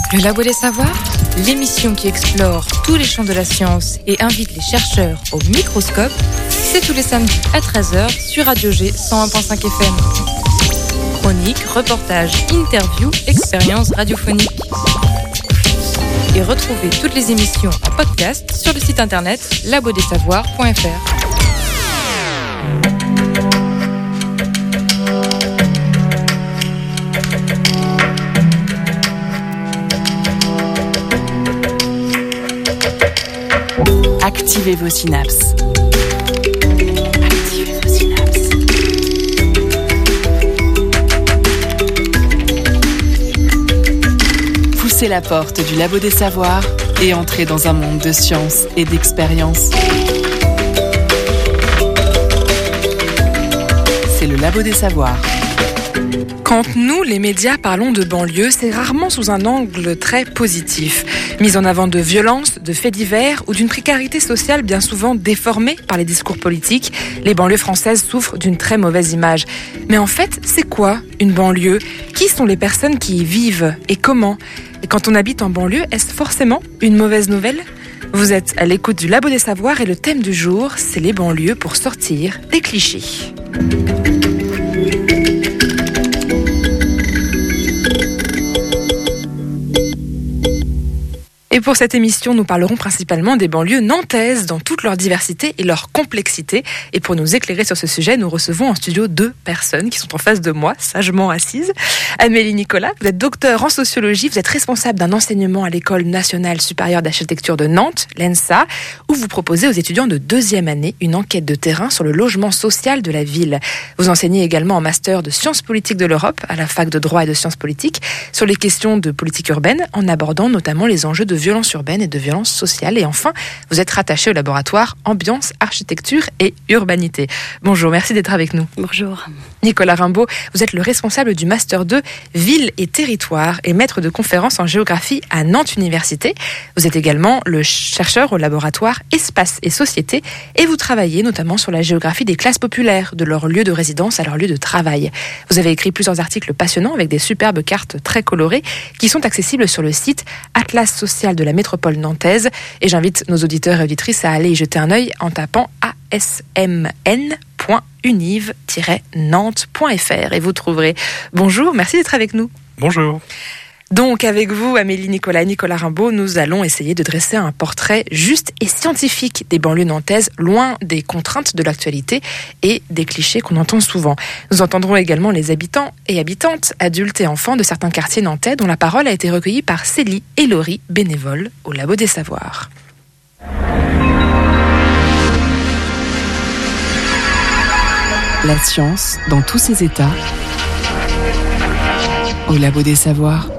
Le Labo des Savoirs, l'émission qui explore tous les champs de la science et invite les chercheurs au microscope, c'est tous les samedis à 13h sur Radio G 101.5 FM. Chroniques, reportages, interviews, expériences radiophoniques. Et retrouvez toutes les émissions en podcast sur le site internet labodessavoirs.fr. Activez vos synapses. Activez vos synapses. Poussez la porte du Labo des Savoirs et entrez dans un monde de science et d'expérience. C'est le Labo des Savoirs. Quand nous, les médias, parlons de banlieue, c'est rarement sous un angle très positif. Mise en avant de violences, de faits divers ou d'une précarité sociale bien souvent déformée par les discours politiques, les banlieues françaises souffrent d'une très mauvaise image. Mais en fait, c'est quoi une banlieue ? Qui sont les personnes qui y vivent et comment ? Et quand on habite en banlieue, est-ce forcément une mauvaise nouvelle ? Vous êtes à l'écoute du Labo des Savoirs et le thème du jour, c'est les banlieues pour sortir des clichés. Et pour cette émission, nous parlerons principalement des banlieues nantaises dans toute leur diversité et leur complexité. Et pour nous éclairer sur ce sujet, nous recevons en studio 2 personnes qui sont en face de moi, sagement assises. Amélie Nicolas, vous êtes docteure en sociologie, vous êtes responsable d'un enseignement à l'École nationale supérieure d'architecture de Nantes, l'ENSA, où vous proposez aux étudiants de 2e année une enquête de terrain sur le logement social de la ville. Vous enseignez également en master de sciences politiques de l'Europe à la fac de droit et de sciences politiques sur les questions de politique urbaine, en abordant notamment les enjeux de violence urbaine et de violence sociale. Et enfin, vous êtes rattaché au laboratoire Ambiance, Architecture et Urbanité. Bonjour, merci d'être avec nous. Bonjour. Nicolas Rimbaud, vous êtes le responsable du Master 2 Ville et Territoire et maître de conférences en géographie à Nantes Université. Vous êtes également le chercheur au laboratoire Espace et Société et vous travaillez notamment sur la géographie des classes populaires, de leur lieu de résidence à leur lieu de travail. Vous avez écrit plusieurs articles passionnants avec des superbes cartes très colorées qui sont accessibles sur le site Atlas Social de la métropole nantaise. Et j'invite nos auditeurs et auditrices à aller y jeter un œil en tapant asmn.univ-nantes.fr et vous trouverez. Bonjour, merci d'être avec nous. Bonjour. Donc avec vous, Amélie Nicolas et Nicolas Rimbaud, nous allons essayer de dresser un portrait juste et scientifique des banlieues nantaises, loin des contraintes de l'actualité et des clichés qu'on entend souvent. Nous entendrons également les habitants et habitantes, adultes et enfants de certains quartiers nantais dont la parole a été recueillie par Célie et Laurie, bénévoles au Labo des Savoirs. La science dans tous ses états au Labo des Savoirs.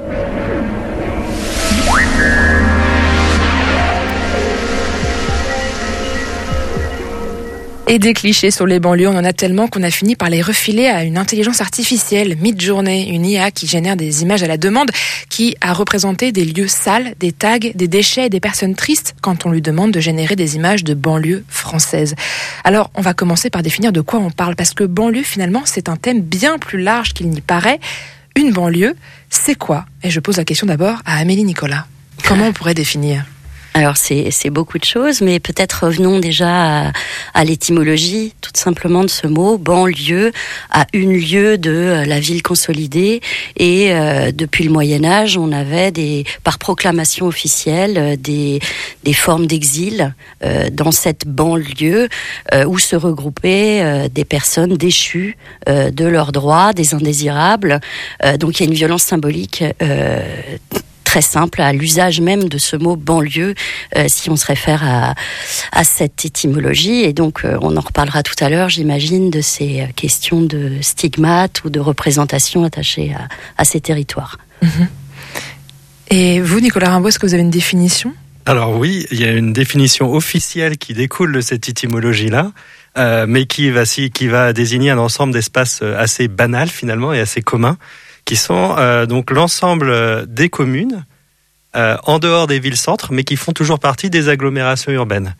Et des clichés sur les banlieues, on en a tellement qu'on a fini par les refiler à une intelligence artificielle, Midjourney, une IA qui génère des images à la demande, qui a représenté des lieux sales, des tags, des déchets et des personnes tristes quand on lui demande de générer des images de banlieues françaises. Alors, on va commencer par définir de quoi on parle, parce que banlieue, finalement, c'est un thème bien plus large qu'il n'y paraît. Une banlieue, c'est quoi ? Et je pose la question d'abord à Amélie Nicolas. Comment on pourrait définir ? Alors c'est beaucoup de choses, mais peut-être revenons déjà à l'étymologie, tout simplement, de ce mot banlieue, à une lieue de la ville consolidée. Et depuis le Moyen-Âge, on avait par proclamation officielle des formes d'exil dans cette banlieue où se regroupaient des personnes déchues de leurs droits, des indésirables. Donc il y a une violence symbolique très simple à l'usage même de ce mot banlieue, si on se réfère à cette étymologie. Et donc, on en reparlera tout à l'heure, j'imagine, de ces questions de stigmates ou de représentation attachées à ces territoires. Mmh. Et vous, Nicolas Rimbaud, est-ce que vous avez une définition ? Alors oui, il y a une définition officielle qui découle de cette étymologie-là, mais qui va désigner un ensemble d'espaces assez banals finalement et assez communs, qui sont donc l'ensemble des communes en dehors des villes-centres, mais qui font toujours partie des agglomérations urbaines.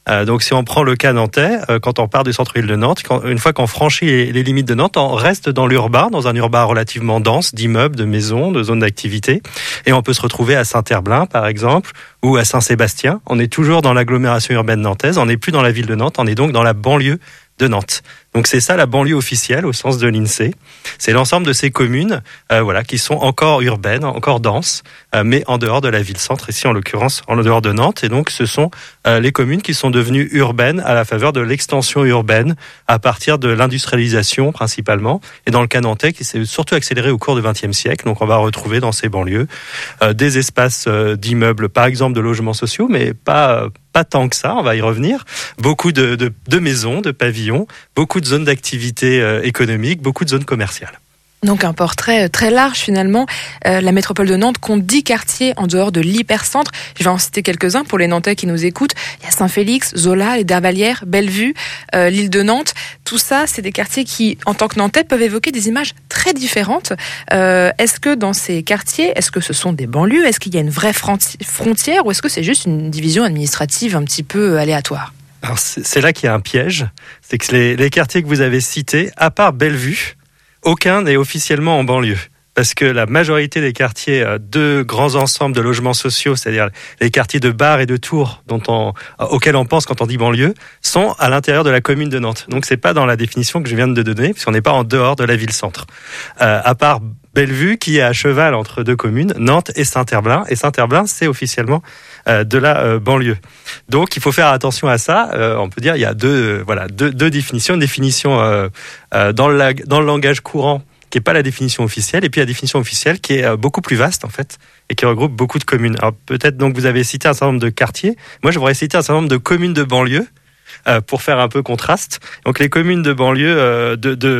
Donc si on prend le cas nantais, quand on part du centre-ville de Nantes, une fois qu'on franchit les limites de Nantes, on reste dans l'urbain, dans un urbain relativement dense d'immeubles, de maisons, de zones d'activité. Et on peut se retrouver à Saint-Herblain, par exemple, ou à Saint-Sébastien. On est toujours dans l'agglomération urbaine nantaise, on n'est plus dans la ville de Nantes, on est donc dans la banlieue de Nantes. Donc c'est ça la banlieue officielle au sens de l'INSEE. C'est l'ensemble de ces communes qui sont encore urbaines, encore denses, mais en dehors de la ville-centre, ici en l'occurrence en dehors de Nantes. Et donc ce sont les communes qui sont devenues urbaines à la faveur de l'extension urbaine à partir de l'industrialisation principalement. Et dans le cas nantais qui s'est surtout accéléré au cours du XXe siècle. Donc on va retrouver dans ces banlieues des espaces d'immeubles, par exemple de logements sociaux, mais pas tant que ça, on va y revenir. Beaucoup de maisons, de pavillons, beaucoup de zones d'activité économique, beaucoup de zones commerciales. Donc un portrait très large finalement. La métropole de Nantes compte 10 quartiers en dehors de l'hypercentre. Je vais en citer quelques-uns pour les Nantais qui nous écoutent. Il y a Saint-Félix, Zola, les Dervalières, Bellevue, l'île de Nantes. Tout ça, c'est des quartiers qui, en tant que Nantais, peuvent évoquer des images très différentes. Est-ce que dans ces quartiers, est-ce que ce sont des banlieues? Est-ce qu'il y a une vraie frontière ou est-ce que c'est juste une division administrative un petit peu aléatoire? Alors c'est là qu'il y a un piège. C'est que les quartiers que vous avez cités, à part Bellevue, aucun n'est officiellement en banlieue. Parce que la majorité des quartiers de grands ensembles de logements sociaux, c'est-à-dire les quartiers de Bar et de Tours, auxquels on pense quand on dit banlieue, sont à l'intérieur de la commune de Nantes. Donc c'est pas dans la définition que je viens de donner, puisqu'on n'est pas en dehors de la ville-centre. À part Bellevue, qui est à cheval entre deux communes, Nantes et Saint-Herblain. Et Saint-Herblain, c'est officiellement de la banlieue. Donc il faut faire attention à ça. On peut dire il y a deux définitions. Une définition dans le langage courant, qui n'est pas la définition officielle, et puis la définition officielle qui est beaucoup plus vaste en fait, et qui regroupe beaucoup de communes. Alors peut-être donc vous avez cité un certain nombre de quartiers. Moi je voudrais citer un certain nombre de communes de banlieue, pour faire un peu contraste. Donc les communes de banlieue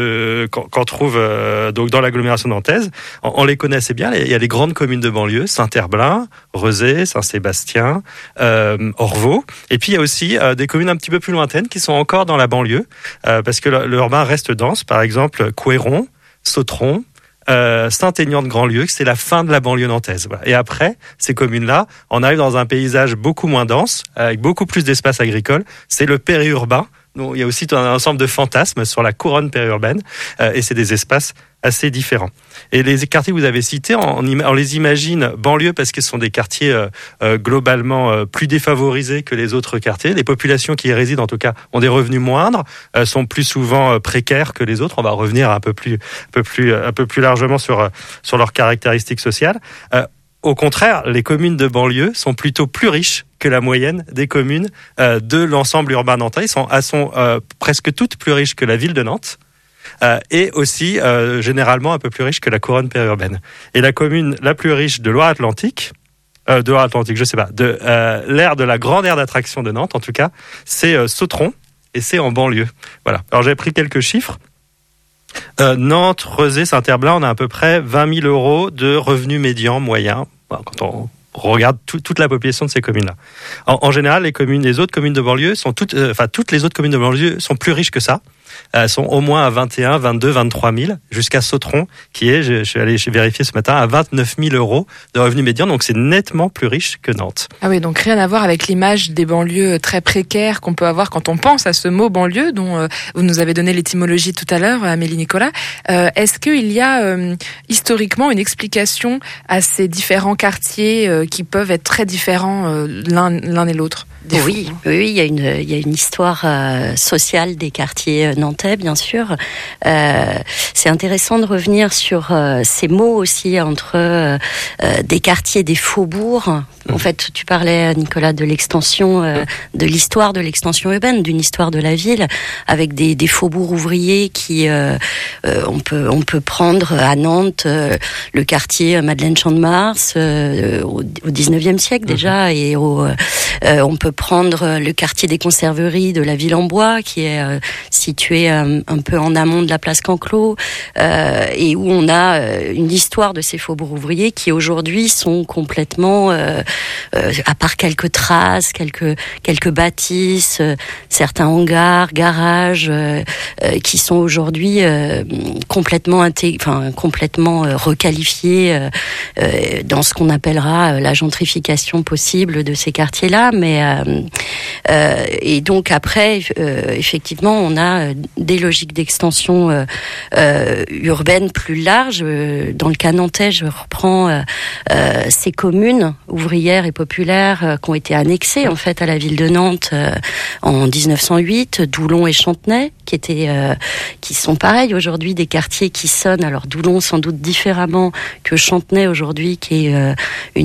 qu'on trouve donc dans l'agglomération nantaise, on les connaît assez bien. Il y a les grandes communes de banlieue, Saint-Herblain, Rezé, Saint-Sébastien, Orvaux. Et puis il y a aussi des communes un petit peu plus lointaines qui sont encore dans la banlieue, parce que l'urbain reste dense. Par exemple, Couëron, Sautron, Saint-Aignan-de-Grandlieu, c'est la fin de la banlieue nantaise. Voilà. Et après, ces communes-là, on arrive dans un paysage beaucoup moins dense, avec beaucoup plus d'espace agricole. C'est le périurbain. Donc, il y a aussi un ensemble de fantasmes sur la couronne périurbaine, et c'est des espaces assez différents. Et les quartiers que vous avez cités, on les imagine banlieues parce que ce sont des quartiers globalement plus défavorisés que les autres quartiers. Les populations qui y résident, en tout cas, ont des revenus moindres, sont plus souvent précaires que les autres. On va revenir un peu plus largement sur leurs caractéristiques sociales. Au contraire, les communes de banlieue sont plutôt plus riches que la moyenne des communes de l'ensemble urbain nantais. Elles sont presque toutes plus riches que la ville de Nantes. Et aussi généralement un peu plus riche que la couronne périurbaine. Et la commune la plus riche de Loire-Atlantique, de l'aire de la grande aire d'attraction de Nantes en tout cas, c'est Sautron, et c'est en banlieue. Voilà. Alors j'ai pris quelques chiffres. Nantes, Rezé, Saint-Herblain, on a à peu près 20 000 euros de revenus médians moyens quand on regarde toute la population de ces communes-là. En général, les autres communes de banlieue toutes les autres communes de banlieue sont plus riches que ça. Elles sont au moins à 21, 22, 23 000, jusqu'à Sautron, qui est, je suis allé vérifier ce matin, à 29 000 euros de revenus médians. Donc c'est nettement plus riche que Nantes. Ah oui, donc rien à voir avec l'image des banlieues très précaires qu'on peut avoir quand on pense à ce mot banlieue, dont vous nous avez donné l'étymologie tout à l'heure, Amélie Nicolas. Est-ce qu'il y a historiquement une explication à ces différents quartiers qui peuvent être très différents l'un et l'autre? Oui, il y a une histoire sociale des quartiers nantais, bien sûr. C'est intéressant de revenir sur ces mots aussi entre des quartiers, des faubourgs. En fait, tu parlais, Nicolas, de l'extension, de l'histoire de l'extension urbaine, d'une histoire de la ville, avec des faubourgs ouvriers qui, on peut prendre à Nantes le quartier Madeleine-Champ-de-Mars au 19e siècle déjà, et on peut prendre le quartier des conserveries de la Ville-en-Bois, qui est situé situé un peu en amont de la place Canclos, et où on a une histoire de ces faubourgs ouvriers qui aujourd'hui sont complètement, à part quelques traces, quelques bâtisses, certains hangars, garages, qui sont aujourd'hui complètement requalifiés dans ce qu'on appellera la gentrification possible de ces quartiers-là. Mais et donc après, effectivement, on a des logiques d'extension urbaine plus larges. Dans le cas nantais, je reprends ces communes ouvrières et populaires qui ont été annexées en fait à la ville de Nantes en 1908, Doulon et Chantenay, qui sont pareils aujourd'hui des quartiers qui sonnent. Alors Doulon sans doute différemment que Chantenay aujourd'hui, qui est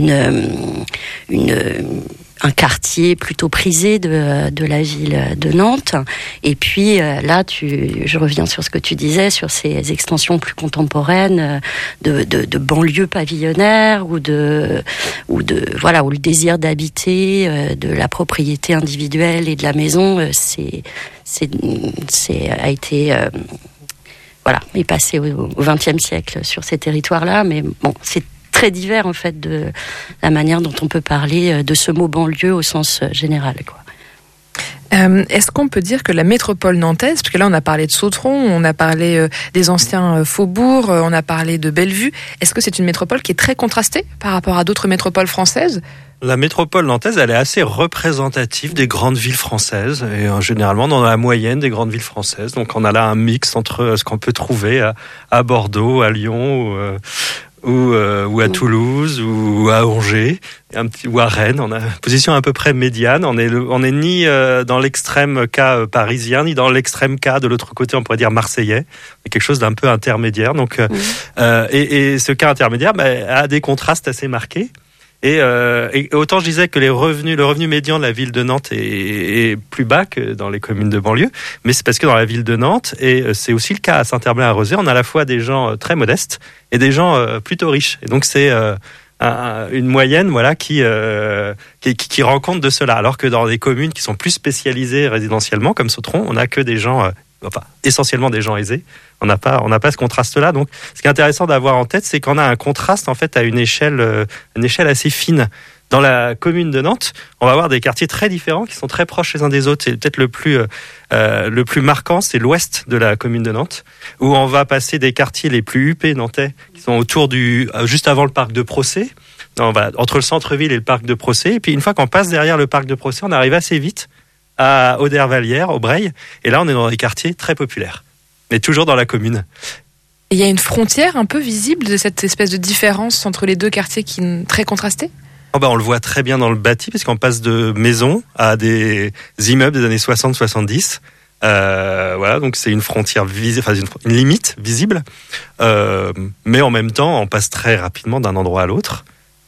un quartier plutôt prisé de la ville de Nantes. Et puis là, je reviens sur ce que tu disais, sur ces extensions plus contemporaines de banlieues pavillonnaires ou où le désir d'habiter, de la propriété individuelle et de la maison, a été est passé au XXe siècle sur ces territoires-là. Mais bon, c'est très divers en fait de la manière dont on peut parler de ce mot banlieue au sens général, quoi. Est-ce qu'on peut dire que la métropole nantaise, parce que là on a parlé de Sautron, on a parlé des anciens faubourgs, on a parlé de Bellevue, est-ce que c'est une métropole qui est très contrastée par rapport à d'autres métropoles françaises ? La métropole nantaise, elle est assez représentative des grandes villes françaises, et généralement dans la moyenne des grandes villes françaises. Donc on a là un mix entre ce qu'on peut trouver à Bordeaux, à Lyon, ou à Toulouse, ou à Angers, ou à Rennes. On a une position à peu près médiane. On est ni dans l'extrême cas parisien, ni dans l'extrême cas de l'autre côté, on pourrait dire marseillais. C'est quelque chose d'un peu intermédiaire. Donc, et ce cas intermédiaire a des contrastes assez marqués. Et autant je disais que le revenu médian de la ville de Nantes est plus bas que dans les communes de banlieue, mais c'est parce que dans la ville de Nantes, et c'est aussi le cas à Saint-Herblain-à-Rozay, on a à la fois des gens très modestes et des gens plutôt riches. Et donc c'est une moyenne, qui rend compte de cela. Alors que dans des communes qui sont plus spécialisées résidentiellement, comme Sautron, on n'a que des gens, essentiellement des gens aisés. On n'a pas ce contraste-là. Donc, ce qui est intéressant d'avoir en tête, c'est qu'on a un contraste en fait à une échelle assez fine. Dans la commune de Nantes, on va avoir des quartiers très différents qui sont très proches les uns des autres. C'est peut-être le plus marquant, c'est l'ouest de la commune de Nantes, où on va passer des quartiers les plus huppés nantais, qui sont autour juste avant le parc de Procé. Entre le centre-ville et le parc de Procé. Et puis une fois qu'on passe derrière le parc de Procé, on arrive assez vite à Audervallières, au Breil. Et là, on est dans des quartiers très populaires, mais toujours dans la commune. Il y a une frontière un peu visible de cette espèce de différence entre les deux quartiers qui est très contrastée ? On le voit très bien dans le bâti, parce qu'on passe de maisons à des immeubles des années 60-70. Donc c'est une frontière une limite visible. Mais en même temps, on passe très rapidement d'un endroit à l'autre.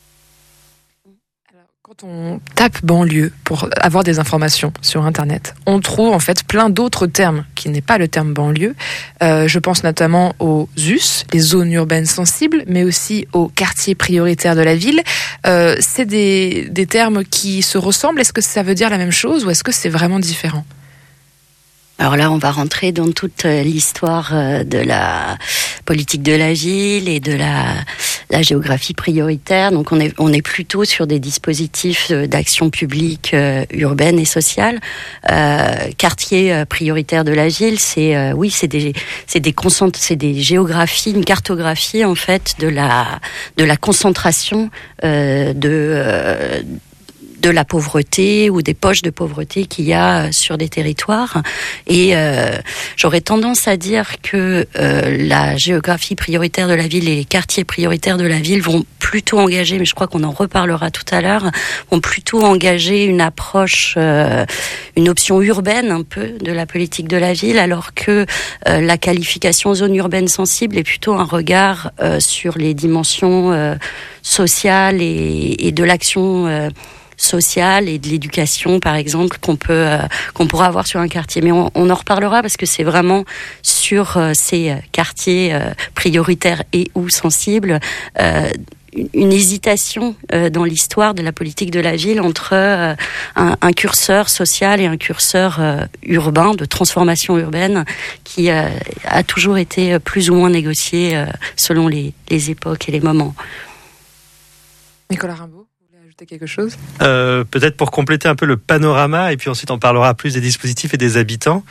Quand on tape banlieue pour avoir des informations sur Internet, on trouve en fait plein d'autres termes qui n'est pas le terme banlieue. Je pense notamment aux ZUS, les zones urbaines sensibles, mais aussi aux quartiers prioritaires de la ville. C'est des termes qui se ressemblent. Est-ce que ça veut dire la même chose ou est-ce que c'est vraiment différent ? Alors là, on va rentrer dans toute l'histoire de la politique de la ville et de la géographie prioritaire. Donc on est plutôt sur des dispositifs d'action publique urbaine et sociale. Quartier prioritaire de la ville, c'est des géographies, une cartographie en fait de la concentration de la pauvreté ou des poches de pauvreté qu'il y a sur des territoires. Et j'aurais tendance à dire que la géographie prioritaire de la ville et les quartiers prioritaires de la ville vont plutôt engager, mais je crois qu'on en reparlera tout à l'heure, vont plutôt engager une approche, une option urbaine un peu de la politique de la ville, alors que la qualification zone urbaine sensible est plutôt un regard sur les dimensions sociales et de l'action sociale et de l'éducation, par exemple, qu'on pourra avoir sur un quartier. Mais on en reparlera parce que c'est vraiment sur ces quartiers prioritaires et ou sensibles une hésitation dans l'histoire de la politique de la ville entre un curseur social et un curseur urbain, de transformation urbaine, qui a toujours été plus ou moins négocié selon les époques et les moments. Nicolas Rimbaud, vous voulez ajouter quelque chose ? Peut-être pour compléter un peu le panorama, et puis ensuite on parlera plus des dispositifs et des habitants.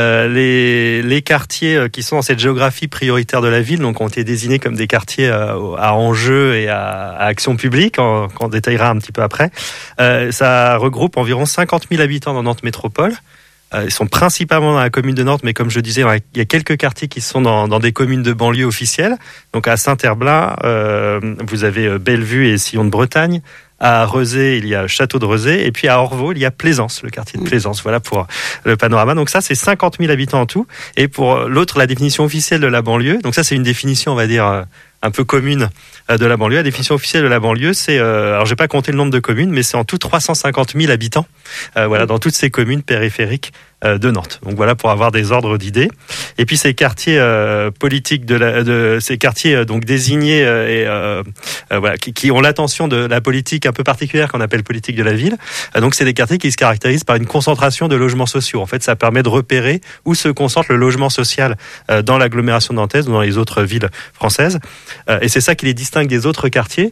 Les quartiers qui sont dans cette géographie prioritaire de la ville, donc ont été désignés comme des quartiers à enjeux et à action publique, qu'on détaillera un petit peu après. Ça regroupe environ 50 000 habitants dans Nantes Métropole. Ils sont principalement dans la commune de Nantes, mais comme je disais, il y a quelques quartiers qui sont dans des communes de banlieue officielles. Donc à Saint-Herblain, vous avez Bellevue et Sillon de Bretagne. À Rezé, il y a Château de Rezé. Et puis à Orvault, il y a Plaisance, le quartier de Plaisance. Voilà pour le panorama. Donc ça, c'est 50 000 habitants en tout. Et pour l'autre, la définition officielle de la banlieue. Donc ça, c'est une définition, on va dire, un peu commune de la banlieue. La définition officielle de la banlieue, c'est, alors j'ai pas compté le nombre de communes, mais c'est en tout 350 000 habitants. Voilà, dans toutes ces communes périphériques de Nantes. Donc voilà pour avoir des ordres d'idées. Et puis ces quartiers politiques de ces quartiers donc désignés voilà qui ont l'attention de la politique un peu particulière qu'on appelle politique de la ville. Donc c'est des quartiers qui se caractérisent par une concentration de logements sociaux. En fait, ça permet de repérer où se concentre le logement social dans l'agglomération nantaise ou dans les autres villes françaises. Et c'est ça qui les distingue des autres quartiers.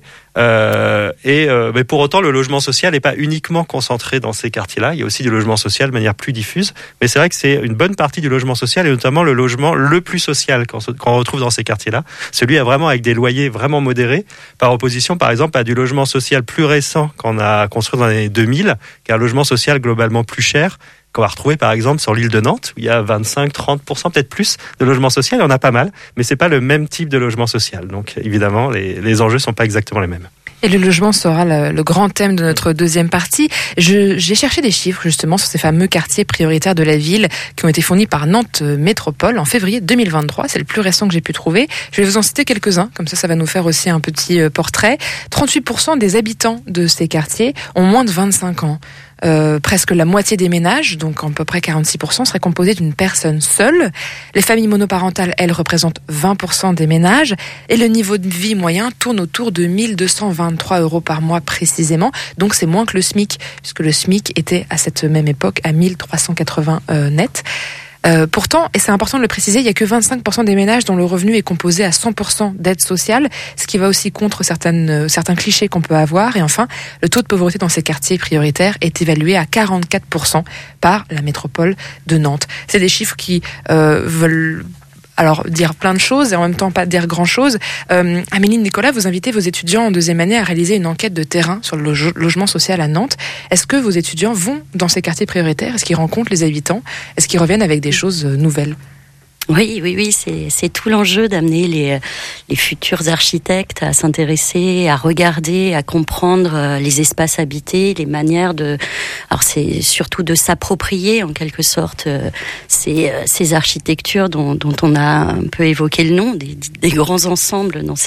Mais pour autant, le logement social n'est pas uniquement concentré dans ces quartiers-là. Il y a aussi du logement social de manière plus diffuse. Mais c'est vrai que c'est une bonne partie du logement social, et notamment le logement le plus social qu'on retrouve dans ces quartiers-là. Celui vraiment avec des loyers vraiment modérés, par opposition, par exemple, à du logement social plus récent qu'on a construit dans les années 2000, qui est un logement social globalement plus cher, qu'on va retrouver par exemple sur l'île de Nantes, où il y a 25-30%, peut-être plus, de logement social. Il y en a pas mal, mais c'est pas le même type de logement social. Donc évidemment, les enjeux sont pas exactement les mêmes. Et le logement sera le grand thème de notre deuxième partie. J'ai cherché des chiffres justement sur ces fameux quartiers prioritaires de la ville qui ont été fournis par Nantes Métropole en février 2023. C'est le plus récent que j'ai pu trouver. Je vais vous en citer quelques-uns, comme ça va nous faire aussi un petit portrait. 38% des habitants de ces quartiers ont moins de 25 ans. Presque la moitié des ménages, donc à peu près 46%, seraient composés d'une personne seule. Les familles monoparentales, elles, représentent 20% des ménages. Et le niveau de vie moyen tourne autour de 1 223 € par mois précisément. Donc c'est moins que le SMIC, puisque le SMIC était à cette même époque à 1 380 net. Pourtant, et c'est important de le préciser, il n'y a que 25% des ménages dont le revenu est composé à 100% d'aide sociale, ce qui va aussi contre certains clichés qu'on peut avoir. Et enfin, le taux de pauvreté dans ces quartiers prioritaires est évalué à 44% par la métropole de Nantes. C'est des chiffres qui veulent dire plein de choses et en même temps pas dire grand-chose. Amélie, Nicolas, vous invitez vos étudiants en deuxième année à réaliser une enquête de terrain sur le logement social à Nantes. Est-ce que vos étudiants vont dans ces quartiers prioritaires ? Est-ce qu'ils rencontrent les habitants ? Est-ce qu'ils reviennent avec des choses nouvelles ? Oui, c'est tout l'enjeu d'amener les futurs architectes à s'intéresser, à regarder, à comprendre les espaces habités, les manières de... Alors c'est surtout de s'approprier en quelque sorte ces architectures dont on a un peu évoqué le nom, des grands ensembles dans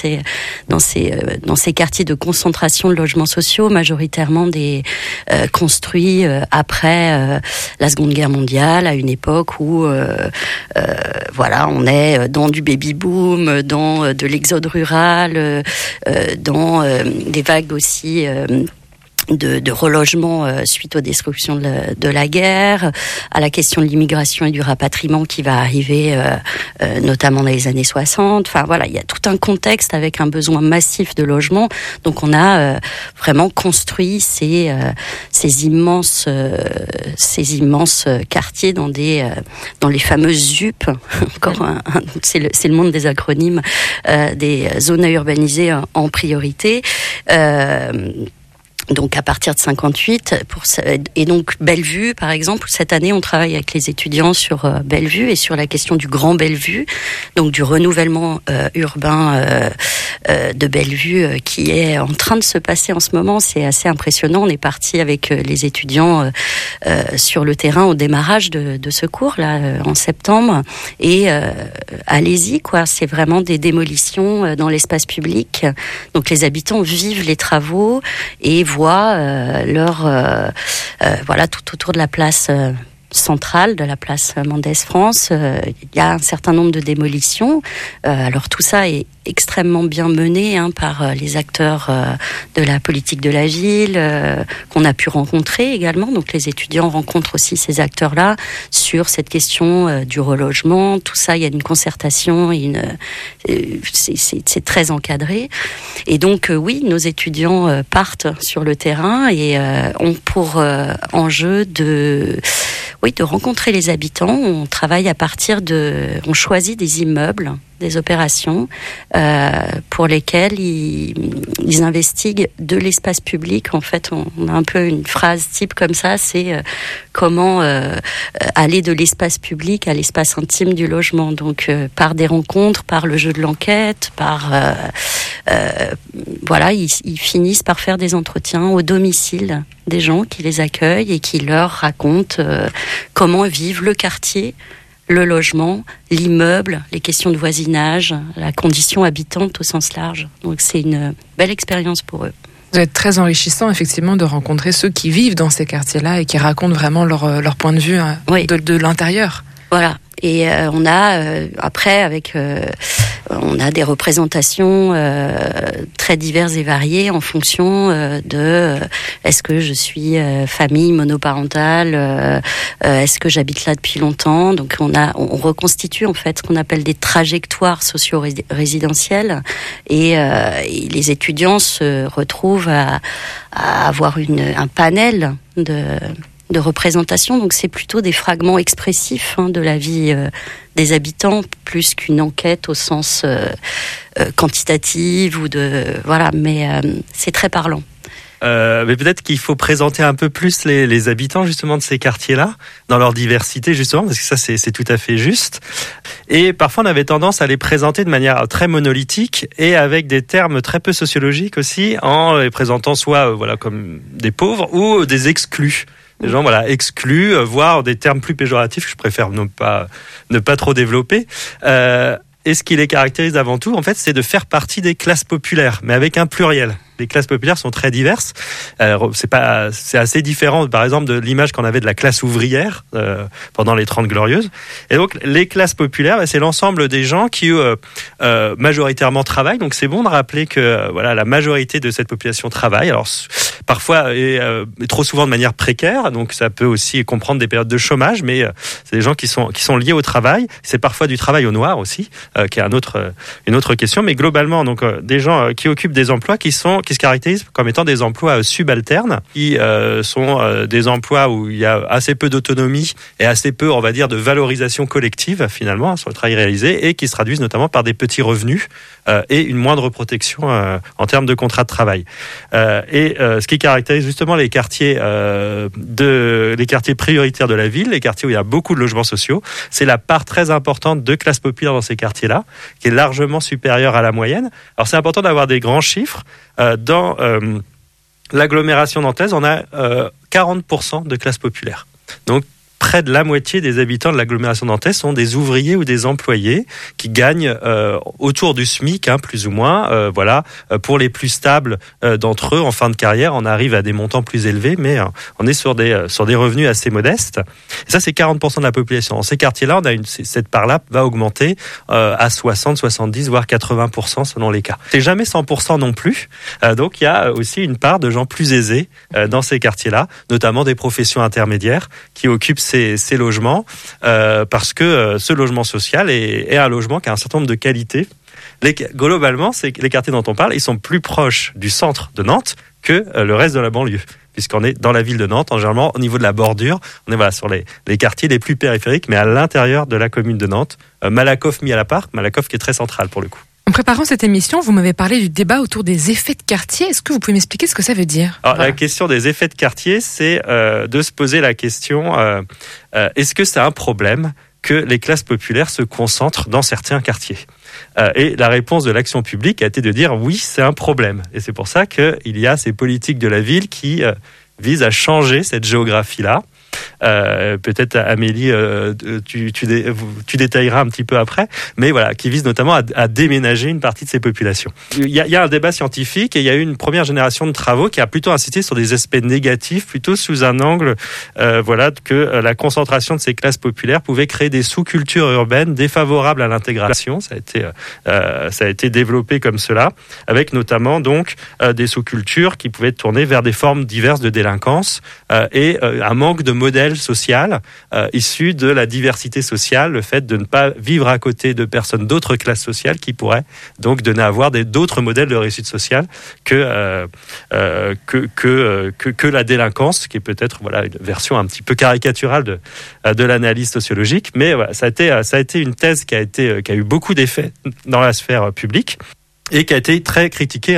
ces quartiers de concentration de logements sociaux, majoritairement construits après la Seconde Guerre mondiale, à une époque où voilà, on est dans du baby-boom, dans de l'exode rural, dans des vagues aussi de relogement suite aux destructions de la guerre, à la question de l'immigration et du rapatriement qui va arriver notamment dans les années 60. Enfin voilà, il y a tout un contexte avec un besoin massif de logement. Donc on a vraiment construit ces immenses quartiers dans les fameuses ZUP. Encore c'est le monde des acronymes, des zones à urbaniser en priorité. Donc à partir de 58, et donc Bellevue par exemple, cette année on travaille avec les étudiants sur Bellevue et sur la question du Grand Bellevue, donc du renouvellement urbain de Bellevue qui est en train de se passer en ce moment. C'est assez impressionnant. On est parti avec les étudiants sur le terrain au démarrage de ce cours là en septembre, et allez-y quoi, c'est vraiment des démolitions dans l'espace public. Donc les habitants vivent les travaux et voient voilà tout autour de la place centrale, de la place Mendès France, il y a un certain nombre de démolitions. Alors tout ça est extrêmement bien menée par les acteurs de la politique de la ville qu'on a pu rencontrer également. Donc les étudiants rencontrent aussi ces acteurs-là sur cette question du relogement. Tout ça, il y a une concertation, c'est très encadré. Et donc oui, nos étudiants partent sur le terrain et ont pour enjeu de rencontrer les habitants. On travaille on choisit des immeubles, des opérations pour lesquelles ils investiguent de l'espace public. En fait, on a un peu une phrase type comme ça, c'est comment aller de l'espace public à l'espace intime du logement. Donc, par des rencontres, par le jeu de l'enquête, ils finissent par faire des entretiens au domicile des gens qui les accueillent et qui leur racontent comment vivent le quartier, le logement, l'immeuble, les questions de voisinage, la condition habitante au sens large. Donc c'est une belle expérience pour eux. Ça doit être très enrichissant, effectivement, de rencontrer ceux qui vivent dans ces quartiers-là et qui racontent vraiment leur point de vue de l'intérieur. Voilà. Et on a après on a des représentations très diverses et variées en fonction de est-ce que je suis famille monoparentale, est-ce que j'habite là depuis longtemps. Donc on reconstitue en fait ce qu'on appelle des trajectoires socio-résidentielles et les étudiants se retrouvent à avoir un panel de représentation, donc c'est plutôt des fragments expressifs de la vie des habitants, plus qu'une enquête au sens quantitative mais c'est très parlant. Mais peut-être qu'il faut présenter un peu plus les habitants justement de ces quartiers-là, dans leur diversité justement, parce que ça c'est tout à fait juste. Et parfois on avait tendance à les présenter de manière très monolithique et avec des termes très peu sociologiques aussi, en les présentant soit comme des pauvres ou des exclus. Des gens exclus, voire des termes plus péjoratifs que je préfère ne pas trop développer. Et ce qui les caractérise avant tout, en fait, c'est de faire partie des classes populaires, mais avec un pluriel. Les classes populaires sont très diverses. C'est assez différent, par exemple, de l'image qu'on avait de la classe ouvrière pendant les 30 Glorieuses. Et donc, les classes populaires, c'est l'ensemble des gens qui majoritairement travaillent. Donc, c'est bon de rappeler que la majorité de cette population travaille. Alors, parfois et trop souvent de manière précaire. Donc, ça peut aussi comprendre des périodes de chômage, mais c'est des gens qui sont liés au travail. C'est parfois du travail au noir aussi, qui est une autre question. Mais globalement, donc des gens qui occupent des emplois qui se caractérisent comme étant des emplois subalternes, qui sont des emplois où il y a assez peu d'autonomie et assez peu, on va dire, de valorisation collective finalement sur le travail réalisé, et qui se traduisent notamment par des petits revenus et une moindre protection en termes de contrat de travail. Ce qui caractérise justement les quartiers prioritaires de la ville, les quartiers où il y a beaucoup de logements sociaux, c'est la part très importante de classes populaires dans ces quartiers-là, qui est largement supérieure à la moyenne. Alors c'est important d'avoir des grands chiffres. Dans l'agglomération nantaise, on a 40% de classes populaires. Donc, près de la moitié des habitants de l'agglomération nantaise sont des ouvriers ou des employés qui gagnent autour du SMIC, plus ou moins. Pour les plus stables d'entre eux, en fin de carrière, on arrive à des montants plus élevés, mais on est sur des revenus assez modestes. Et ça, c'est 40% de la population. Dans ces quartiers-là, cette part-là va augmenter à 60, 70, voire 80% selon les cas. C'est jamais 100% non plus. Donc, il y a aussi une part de gens plus aisés dans ces quartiers-là, notamment des professions intermédiaires qui occupent ces logements, parce que ce logement social est un logement qui a un certain nombre de qualités. Globalement, les quartiers dont on parle, ils sont plus proches du centre de Nantes que le reste de la banlieue, puisqu'on est dans la ville de Nantes, généralement au niveau de la bordure, on est sur les quartiers les plus périphériques, mais à l'intérieur de la commune de Nantes. Malakoff mis à la part, Malakoff qui est très central pour le coup. En préparant cette émission, vous m'avez parlé du débat autour des effets de quartier. Est-ce que vous pouvez m'expliquer ce que ça veut dire ? Alors, la question des effets de quartier, c'est de se poser la question, est-ce que c'est un problème que les classes populaires se concentrent dans certains quartiers ? Et la réponse de l'action publique a été de dire oui, c'est un problème. Et c'est pour ça qu'il y a ces politiques de la ville qui visent à changer cette géographie-là. Peut-être Amélie, tu détailleras un petit peu après, mais voilà, qui vise notamment à déménager une partie de ces populations. Il y a un débat scientifique et il y a eu une première génération de travaux qui a plutôt insisté sur des aspects négatifs, plutôt sous un angle que la concentration de ces classes populaires pouvait créer des sous-cultures urbaines défavorables à l'intégration. Ça a été développé comme cela, avec notamment donc des sous-cultures qui pouvaient tourner vers des formes diverses de délinquance et un manque de modèle social issu de la diversité sociale, le fait de ne pas vivre à côté de personnes d'autres classes sociales qui pourraient donc donner à avoir d'autres modèles de réussite sociale que la délinquance, qui est peut-être une version un petit peu caricaturale de l'analyse sociologique, mais voilà, ça a été une thèse qui a eu beaucoup d'effets dans la sphère publique et qui a été très critiquée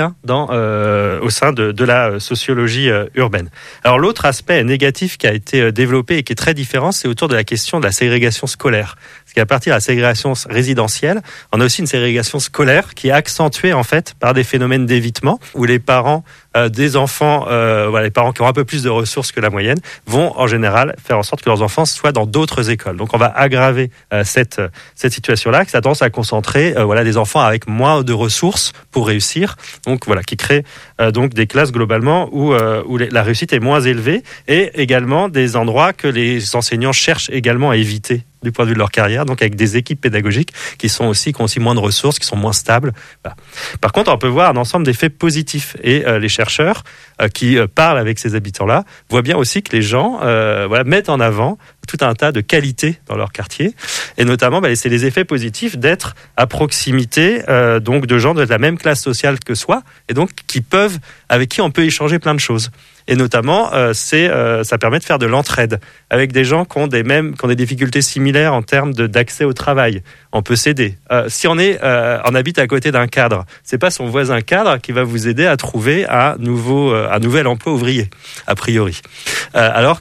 au sein de la sociologie urbaine. Alors l'autre aspect négatif qui a été développé et qui est très différent, c'est autour de la question de la ségrégation scolaire. Parce qu'à partir de la ségrégation résidentielle, on a aussi une ségrégation scolaire qui est accentuée en fait par des phénomènes d'évitement où les parents des enfants, les parents qui ont un peu plus de ressources que la moyenne, vont en général faire en sorte que leurs enfants soient dans d'autres écoles. Donc on va aggraver cette situation-là, qui a tendance à concentrer des enfants avec moins de ressources pour réussir. Donc voilà, qui crée donc des classes globalement où la réussite est moins élevée, et également des endroits que les enseignants cherchent également à éviter du point de vue de leur carrière, donc avec des équipes pédagogiques qui ont aussi moins de ressources, qui sont moins stables. Voilà. Par contre, on peut voir un ensemble d'effets positifs, et les chercheurs qui parlent avec ces habitants-là voient bien aussi que les gens mettent en avant tout un tas de qualités dans leur quartier, et notamment c'est les effets positifs d'être à proximité donc de gens de la même classe sociale que soi, et donc avec qui on peut échanger plein de choses. Et notamment, ça permet de faire de l'entraide avec des gens qui ont des difficultés similaires en termes d'accès au travail. On peut s'aider. Si on habite à côté d'un cadre, c'est pas son voisin cadre qui va vous aider à trouver un nouvel emploi ouvrier, a priori. Alors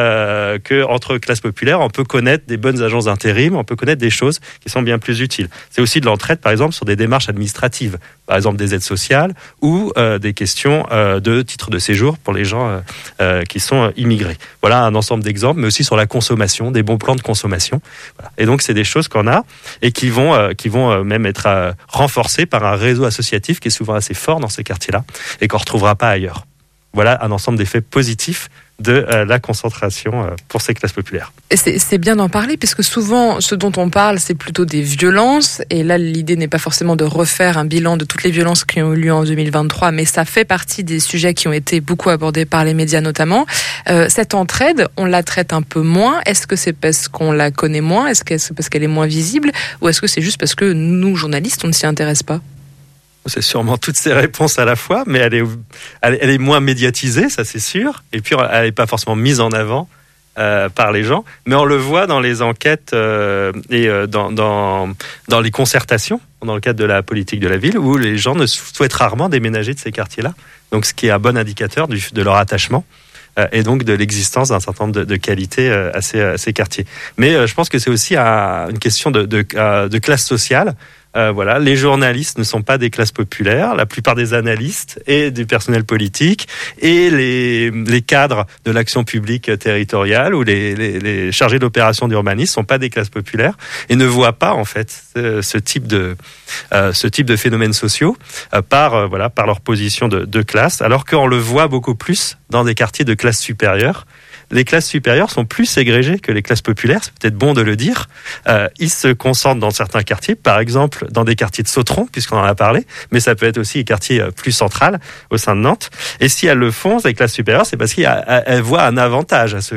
que entre classes populaires, on peut connaître des bonnes agences d'intérim, on peut connaître des choses qui sont bien plus utiles. C'est aussi de l'entraide, par exemple, sur des démarches administratives, par exemple des aides sociales ou des questions de titres de séjour pour les gens qui sont immigrés. Voilà un ensemble d'exemples, mais aussi sur la consommation, des bons plans de consommation. Voilà. Et donc, c'est des choses qu'on a et qui vont même être renforcées par un réseau associatif qui est souvent assez fort dans ces quartiers-là et qu'on ne retrouvera pas ailleurs. Voilà un ensemble d'effets positifs de la concentration pour ces classes populaires. Et c'est bien d'en parler, puisque souvent, ce dont on parle, c'est plutôt des violences. Et là, l'idée n'est pas forcément de refaire un bilan de toutes les violences qui ont eu lieu en 2023, mais ça fait partie des sujets qui ont été beaucoup abordés par les médias notamment. Cette entraide, on la traite un peu moins. Est-ce que c'est parce qu'on la connaît moins? Est-ce que c'est parce qu'elle est moins visible? Ou est-ce que c'est juste parce que nous, journalistes, on ne s'y intéresse pas? C'est sûrement toutes ces réponses à la fois, mais elle est moins médiatisée, ça c'est sûr. Et puis elle n'est pas forcément mise en avant par les gens, mais on le voit dans les enquêtes et dans les concertations, dans le cadre de la politique de la ville, où les gens ne souhaitent rarement déménager de ces quartiers-là. Donc ce qui est un bon indicateur de leur attachement et donc de l'existence d'un certain nombre de qualités à ces quartiers. Mais je pense que c'est aussi une question de classe sociale. Les journalistes ne sont pas des classes populaires. La plupart des analystes et du personnel politique et les cadres de l'action publique territoriale ou les chargés d'opérations d'urbanisme sont pas des classes populaires et ne voient pas en fait ce type de phénomènes sociaux par leur position de classe, alors qu'on le voit beaucoup plus dans des quartiers de classe supérieure. Les classes supérieures sont plus ségrégées que les classes populaires, c'est peut-être bon de le dire. Ils se concentrent dans certains quartiers, par exemple dans des quartiers de Sautron, puisqu'on en a parlé, mais ça peut être aussi des quartiers plus centrales au sein de Nantes. Et si elles le font, ces classes supérieures, c'est parce qu'elles voient un avantage à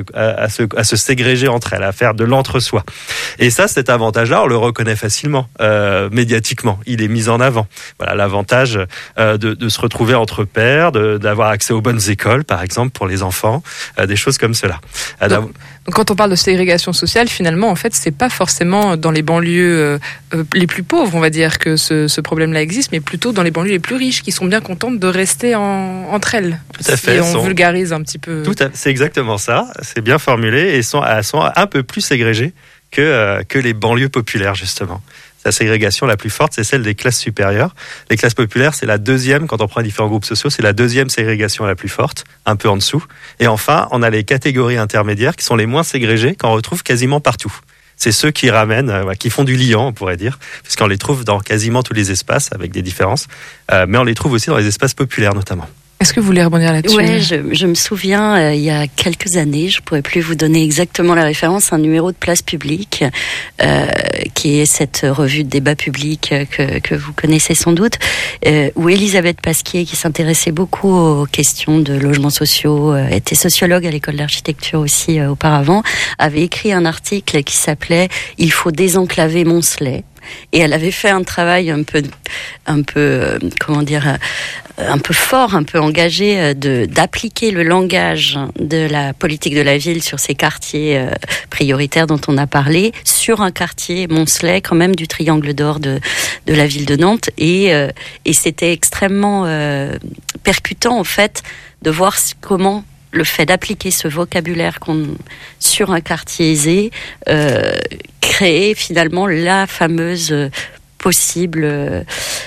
se ségréger entre elles, à faire de l'entre-soi. Et ça, cet avantage-là, on le reconnaît facilement, médiatiquement. Il est mis en avant. Voilà, l'avantage de se retrouver entre pairs, d'avoir accès aux bonnes écoles, par exemple, pour les enfants, des choses comme cela. Donc, quand on parle de ségrégation sociale, finalement, en fait, c'est pas forcément dans les banlieues les plus pauvres, on va dire, que ce problème-là existe, mais plutôt dans les banlieues les plus riches, qui sont bien contentes de rester entre elles. Tout à fait. Et on vulgarise un petit peu. C'est exactement ça. C'est bien formulé et elles sont un peu plus ségrégées que les banlieues populaires, justement. La ségrégation la plus forte, c'est celle des classes supérieures. Les classes populaires, c'est la deuxième, quand on prend différents groupes sociaux, c'est la deuxième ségrégation la plus forte, un peu en dessous. Et enfin, on a les catégories intermédiaires qui sont les moins ségrégées, qu'on retrouve quasiment partout. C'est ceux qui ramènent, qui font du liant, on pourrait dire, puisqu'on les trouve dans quasiment tous les espaces, avec des différences, mais on les trouve aussi dans les espaces populaires notamment. Est-ce que vous voulez rebondir là-dessus ? Ouais, je me souviens, il y a quelques années, je pourrais plus vous donner exactement la référence, un numéro de Place Publique, qui est cette revue de débat public que vous connaissez sans doute, où Elisabeth Pasquier, qui s'intéressait beaucoup aux questions de logements sociaux, était sociologue à l'école d'architecture aussi auparavant, avait écrit un article qui s'appelait « Il faut désenclaver Moncelet ». Et elle avait fait un travail un peu fort, un peu engagé, d'appliquer le langage de la politique de la ville sur ces quartiers prioritaires dont on a parlé, sur un quartier Moncelet, quand même du triangle d'or de la ville de Nantes. Et c'était extrêmement percutant, en fait, de voir comment le fait d'appliquer ce vocabulaire sur un quartier aisé créer finalement la fameuse possible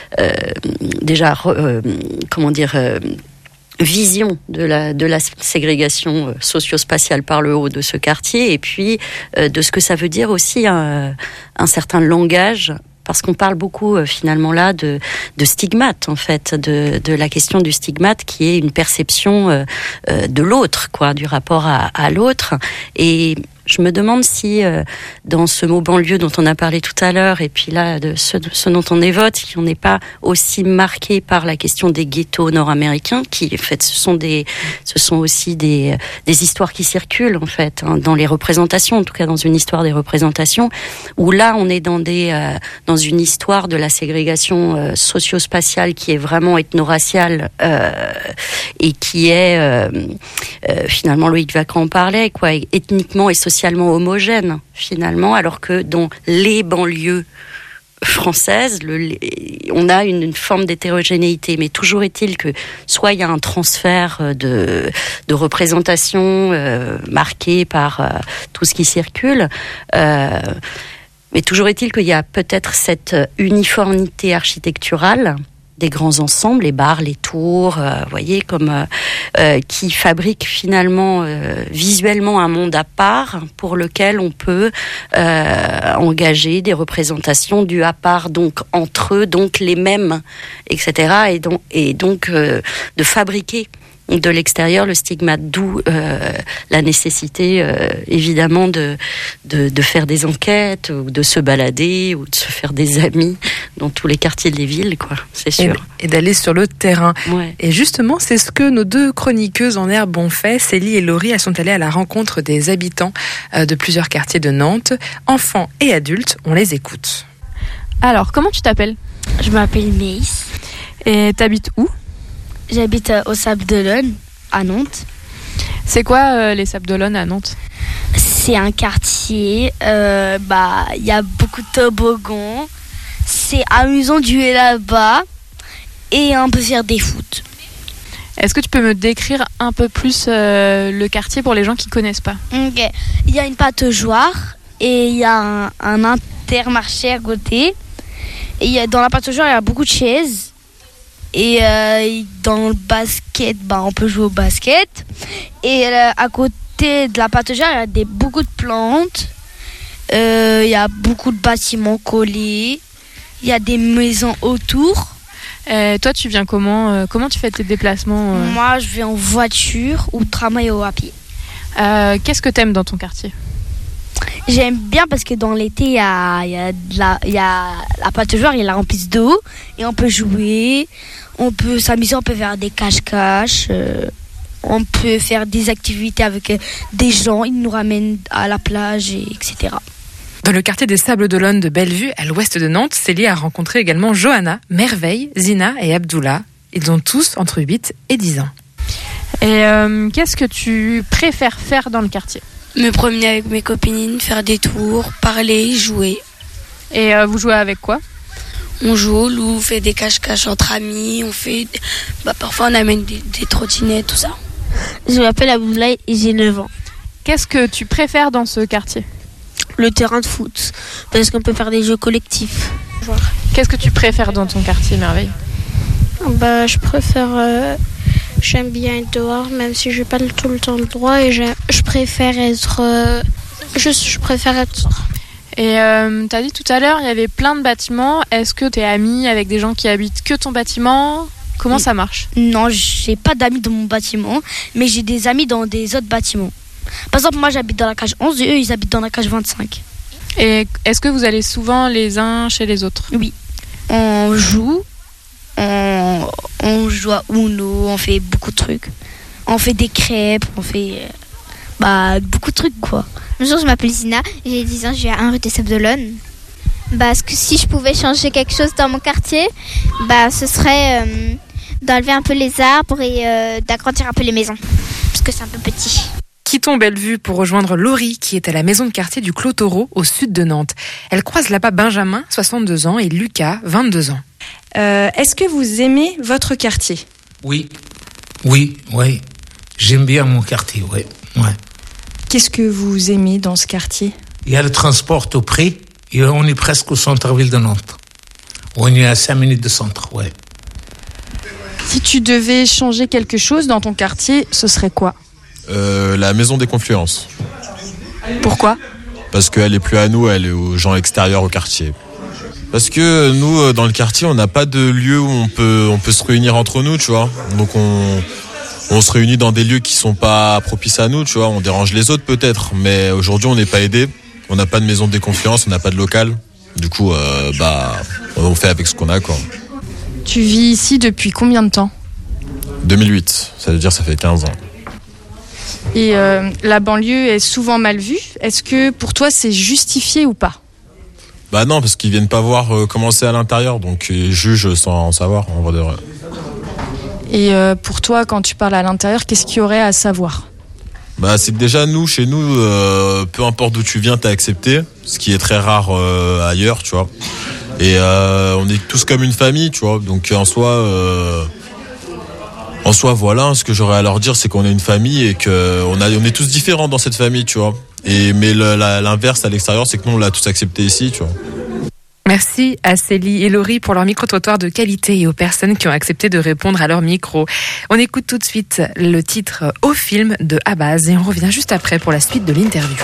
vision de la ségrégation socio-spatiale par le haut de ce quartier, et puis de ce que ça veut dire aussi un certain langage. Parce qu'on parle beaucoup finalement là de stigmate, en fait, de la question du stigmate qui est une perception de l'autre, quoi, du rapport à l'autre. Et je me demande si dans ce mot banlieue dont on a parlé tout à l'heure, et puis là de ce dont on évoque, si on n'est pas aussi marqué par la question des ghettos nord-américains, qui en fait ce sont aussi des histoires qui circulent en fait, hein, dans les représentations, en tout cas dans une histoire des représentations, où là on est dans une histoire de la ségrégation socio-spatiale qui est vraiment ethno-raciale et qui est finalement, Loïc Vacran en parlait, quoi, ethniquement et socialement homogène finalement, alors que dans les banlieues françaises, on a une forme d'hétérogénéité, mais toujours est-il que soit il y a un transfert de représentation marqué par tout ce qui circule, mais toujours est-il qu'il y a peut-être cette uniformité architecturale des grands ensembles, les bars, les tours, vous voyez, comme qui fabriquent finalement visuellement un monde à part pour lequel on peut engager des représentations du à part, donc entre eux, donc les mêmes, etc. Et donc de fabriquer de l'extérieur le stigmate, d'où la nécessité évidemment de faire des enquêtes, ou de se balader, ou de se faire des amis dans tous les quartiers des villes, quoi, c'est sûr. Et d'aller sur le terrain. Ouais. Et justement, c'est ce que nos deux chroniqueuses en herbe ont fait. Célie et Laurie, elles sont allées à la rencontre des habitants de plusieurs quartiers de Nantes, enfants et adultes. On les écoute. Alors, comment tu t'appelles ? Je m'appelle Meis. Et t'habites où ? J'habite au Sables d'Olonne, à Nantes. C'est quoi les Sables d'Olonne à Nantes ? C'est un quartier, il y a beaucoup de toboggans. C'est amusant de jouer là-bas et on peut faire des foot. Est-ce que tu peux me décrire un peu plus le quartier pour les gens qui ne connaissent pas ? Ok. Il y a une pataugeoire et il y a un Intermarché à côté. Et dans la pataugeoire, il y a beaucoup de chaises. Et dans le basket, on peut jouer au basket. Et à côté de la pataugeoire, il y a beaucoup de plantes. Il y a beaucoup de bâtiments collés. Il y a des maisons autour. Toi, tu viens comment ? Comment tu fais tes déplacements Moi, je vais en voiture ou tramway ou à pied. Qu'est-ce que t'aimes dans ton quartier ? J'aime bien parce que dans l'été, il y a la pataugeoire, il y a la remplisse d'eau. Et on peut jouer, on peut s'amuser, on peut faire des cache-cache. On peut faire des activités avec des gens. Ils nous ramènent à la plage, etc. Dans le quartier des Sables d'Olonne de Bellevue, à l'ouest de Nantes, Célie a rencontré également Johanna, Merveille, Zina et Abdullah. Ils ont tous entre 8 et 10 ans. Et qu'est-ce que tu préfères faire dans le quartier ? Me promener avec mes copines, faire des tours, parler, jouer. Et vous jouez avec quoi ? On joue au loup, on fait des cache-cache entre amis, parfois on amène des trottinettes, tout ça. Je m'appelle Abdullah et j'ai 9 ans. Qu'est-ce que tu préfères dans ce quartier ? Le terrain de foot, parce qu'on peut faire des jeux collectifs. joueur. Qu'est-ce que tu préfères dans ton quartier, Merveille ? Je préfère... j'aime bien être dehors, même si j'ai pas tout le temps le droit. Et je préfère être... je préfère être dehors. Et t'as dit tout à l'heure, il y avait plein de bâtiments. Est-ce que t'es amie avec des gens qui habitent que ton bâtiment ? Comment ça marche ? Non, j'ai pas d'amis dans mon bâtiment, mais j'ai des amis dans des autres bâtiments. Par exemple, moi j'habite dans la cage 11 et eux ils habitent dans la cage 25. Et est-ce que vous allez souvent les uns chez les autres ? Oui. On joue à Uno, on fait beaucoup de trucs. On fait des crêpes, on fait beaucoup de trucs quoi. Bonjour, je m'appelle Zina, j'ai 10 ans, je vis à 1 rue des Sables d'Olonne. Si je pouvais changer quelque chose dans mon quartier, ce serait d'enlever un peu les arbres et d'agrandir un peu les maisons, parce que c'est un peu petit. Quittons Bellevue pour rejoindre Laurie, qui est à la maison de quartier du Clos Taureau, au sud de Nantes. Elle croise là-bas Benjamin, 62 ans, et Lucas, 22 ans. Est-ce que vous aimez votre quartier ? Oui. J'aime bien mon quartier, ouais. Qu'est-ce que vous aimez dans ce quartier ? Il y a le transport au prix et on est presque au centre-ville de Nantes. On est à 5 minutes de centre, ouais. Si tu devais changer quelque chose dans ton quartier, ce serait quoi ? La maison des confluences. Pourquoi ? Parce qu'elle est plus à nous, elle est aux gens extérieurs au quartier. Parce que nous, dans le quartier, on n'a pas de lieu où on peut se réunir entre nous, tu vois. Donc on se réunit dans des lieux qui sont pas propices à nous, tu vois. On dérange les autres peut-être, mais aujourd'hui on n'est pas aidés. On n'a pas de maison des confluences, on n'a pas de local. Du coup, on fait avec ce qu'on a, quoi. Tu vis ici depuis combien de temps ? 2008, ça veut dire ça fait 15 ans. Et la banlieue est souvent mal vue. Est-ce que pour toi c'est justifié ou pas ? Non, parce qu'ils viennent pas voir comment c'est à l'intérieur, donc ils jugent sans savoir, en vrai de vrai. Et pour toi, quand tu parles à l'intérieur, qu'est-ce qu'il y aurait à savoir ? C'est que déjà, chez nous, peu importe d'où tu viens, t'es accepté, ce qui est très rare ailleurs, tu vois. Et on est tous comme une famille, tu vois. Donc en soi, voilà, ce que j'aurais à leur dire, c'est qu'on est une famille et qu'on est tous différents dans cette famille, tu vois. Mais l'inverse à l'extérieur, c'est que nous, on l'a tous accepté ici, tu vois. Merci à Célie et Laurie pour leur micro-trottoir de qualité et aux personnes qui ont accepté de répondre à leur micro. On écoute tout de suite le titre Au film de Abaz et on revient juste après pour la suite de l'interview.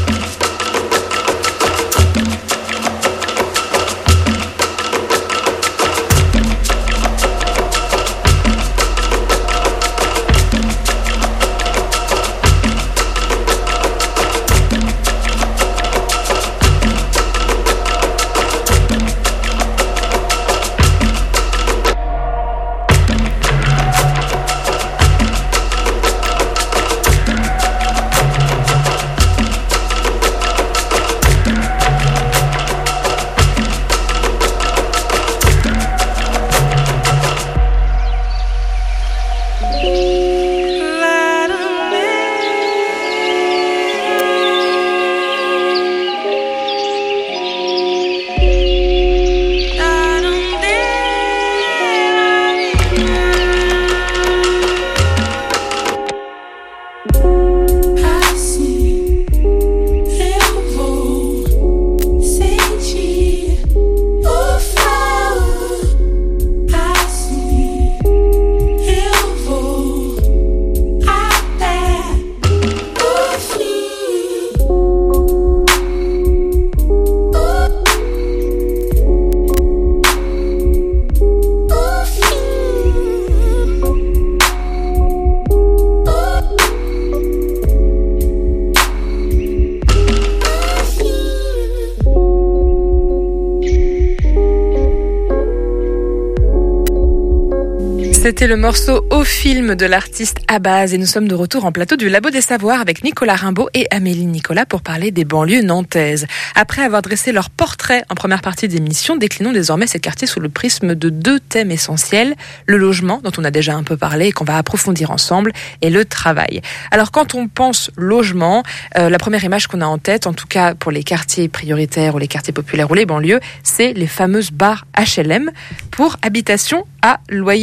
C'était le morceau Au film de l'artiste Abaz et nous sommes de retour en plateau du Labo des Savoirs avec Nicolas Rimbaud et Amélie Nicolas pour parler des banlieues nantaises. Après avoir dressé leur portrait en première partie d'émission, déclinons désormais ces quartiers sous le prisme de 2 thèmes essentiels, le logement, dont on a déjà un peu parlé et qu'on va approfondir ensemble, et le travail. Alors quand on pense logement, la première image qu'on a en tête, en tout cas pour les quartiers prioritaires ou les quartiers populaires ou les banlieues, c'est les fameuses barres HLM pour habitation à loyer modéré.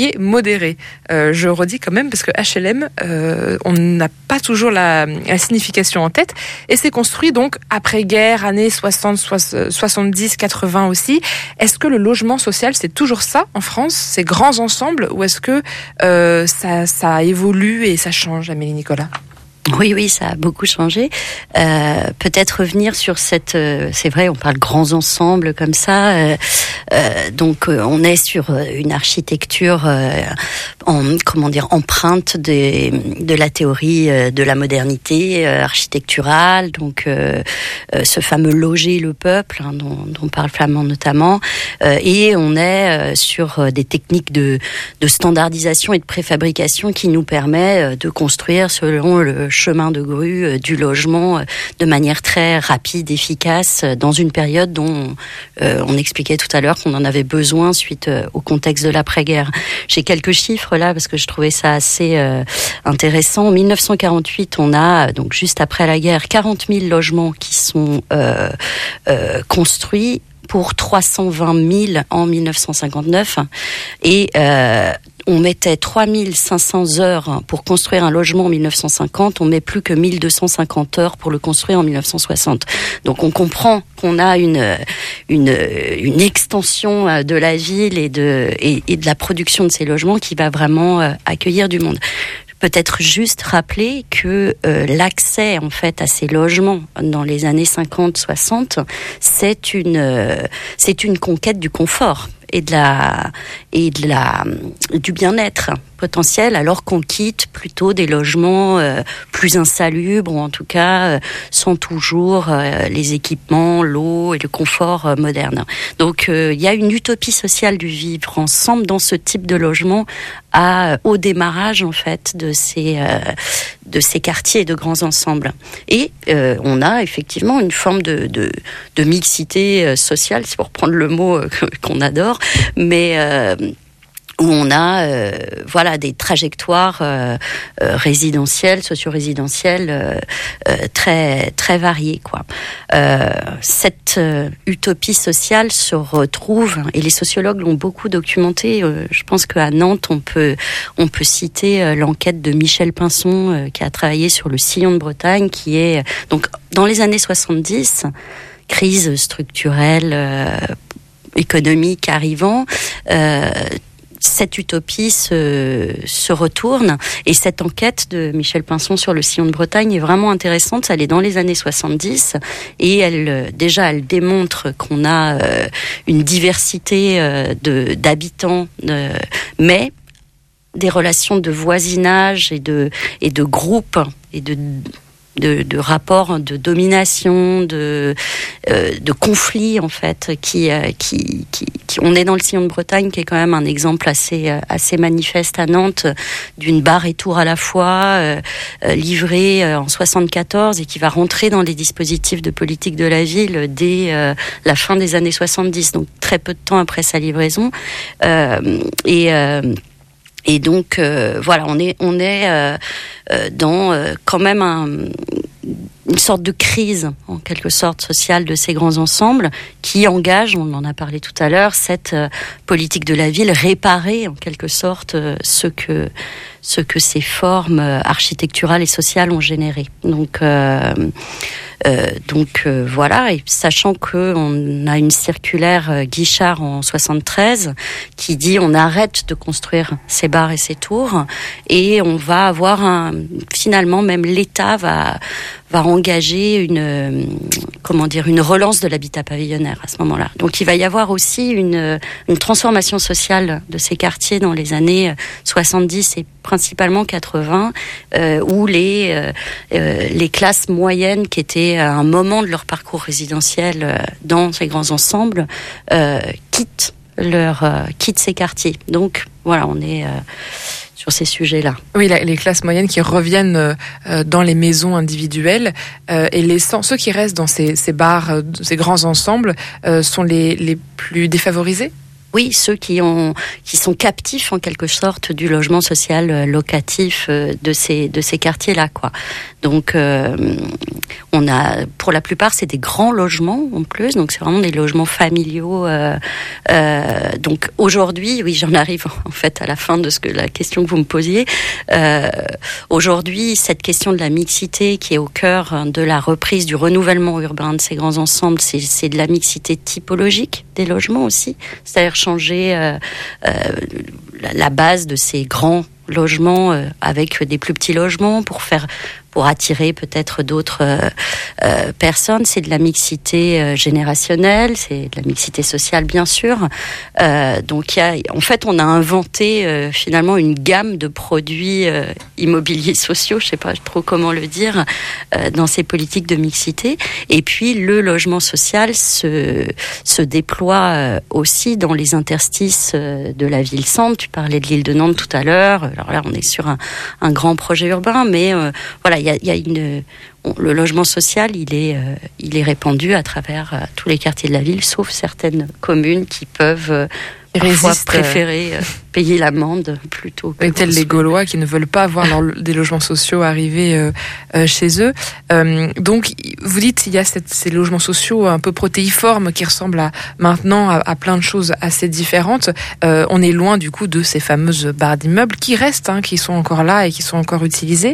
modéré. Je redis quand même parce que HLM, on n'a pas toujours la signification en tête, et c'est construit donc après-guerre, années 60, 70, 80 aussi. Est-ce que le logement social, c'est toujours ça en France, ces grands ensembles, ou est-ce que ça évolue et ça change, Amélie Nicolas? Oui, ça a beaucoup changé. Peut-être revenir sur cette... c'est vrai, on parle grands ensembles comme ça. Donc, on est sur une architecture empreinte de la théorie de la modernité architecturale. Donc, ce fameux loger le peuple, dont parle Flamand notamment. Et on est sur des techniques de standardisation et de préfabrication qui nous permet de construire selon le chemin de grue du logement de manière très rapide, efficace, dans une période dont on expliquait tout à l'heure qu'on en avait besoin suite au contexte de l'après-guerre. J'ai quelques chiffres là parce que je trouvais ça assez intéressant. En 1948, on a, donc juste après la guerre, 40 000 logements qui sont construits pour 320 000 en 1959, et on mettait 3500 heures pour construire un logement en 1950, on met plus que 1250 heures pour le construire en 1960. Donc on comprend qu'on a une extension de la ville et de la production de ces logements qui va vraiment accueillir du monde. Peut-être juste rappeler que l'accès en fait à ces logements dans les années 50-60, c'est une conquête du confort et du bien-être potentiel, alors qu'on quitte plutôt des logements plus insalubres, ou en tout cas sans toujours les équipements, l'eau et le confort moderne. Donc il y a une utopie sociale du vivre ensemble dans ce type de logement au démarrage en fait de ces quartiers de grands ensembles. Et on a effectivement une forme de mixité sociale, c'est pour reprendre le mot qu'on adore, mais où on a des trajectoires résidentielles, socio-résidentielles très très variées quoi. Cette utopie sociale se retrouve, et les sociologues l'ont beaucoup documenté. Je pense qu'à Nantes on peut citer l'enquête de Michel Pinson qui a travaillé sur le sillon de Bretagne, qui est donc dans les années 70, crise structurelle économique arrivant. Cette utopie se retourne, et cette enquête de Michel Pinson sur le sillon de Bretagne est vraiment intéressante. Elle est dans les années 70 et elle démontre qu'on a une diversité d'habitants, mais des relations de voisinage et de groupes et de rapports de domination, de conflits en fait, qui on est dans le sillon de Bretagne, qui est quand même un exemple assez manifeste à Nantes, d'une bar et tour à la fois, livrée en 74, et qui va rentrer dans les dispositifs de politique de la ville dès la fin des années 70, donc très peu de temps après sa livraison. Et donc on est dans quand même une sorte de crise, en quelque sorte, sociale de ces grands ensembles qui engage, on en a parlé tout à l'heure, cette politique de la ville, réparer en quelque sorte ce que ces formes architecturales et sociales ont généré. Donc voilà, et sachant qu'on a une circulaire Guichard en 73 qui dit on arrête de construire ces bars et ces tours, et on va avoir finalement même l'État va engager une relance de l'habitat pavillonnaire à ce moment-là. Donc il va y avoir aussi une transformation sociale de ces quartiers dans les années 70 et principalement 80, où les classes moyennes qui étaient à un moment de leur parcours résidentiel dans ces grands ensembles quittent ces quartiers. Donc voilà, on est sur ces sujets-là. Oui, les classes moyennes qui reviennent dans les maisons individuelles, et ceux qui restent dans ces bars, ces grands ensembles, sont les plus défavorisés. Oui, ceux qui sont captifs en quelque sorte du logement social locatif de ces quartiers-là, quoi. Donc, on a, pour la plupart, c'est des grands logements en plus, donc c'est vraiment des logements familiaux. Donc aujourd'hui, oui, j'en arrive en fait à la fin de la question que vous me posiez. Aujourd'hui, cette question de la mixité qui est au cœur de la reprise du renouvellement urbain de ces grands ensembles, c'est de la mixité typologique des logements aussi, c'est-à-dire changer la base de ces grands logements avec des plus petits logements pour attirer peut-être d'autres personnes. C'est de la mixité générationnelle, c'est de la mixité sociale bien sûr. Donc en fait on a inventé finalement une gamme de produits immobiliers sociaux, je sais pas trop comment le dire, dans ces politiques de mixité. Et puis le logement social se déploie aussi dans les interstices de la ville-centre. Tu parlais de l'île de Nantes tout à l'heure. Alors là on est sur un grand projet urbain, mais voilà, il y a le logement social, il est répandu à travers tous les quartiers de la ville, sauf certaines communes qui peuvent parfois préférer payer l'amende plutôt que... Tels les Gaulois qui ne veulent pas voir des logements sociaux arriver chez eux. Donc, vous dites il y a ces logements sociaux un peu protéiformes qui ressemblent maintenant à plein de choses assez différentes. On est loin du coup de ces fameuses barres d'immeubles qui restent, qui sont encore là et qui sont encore utilisées.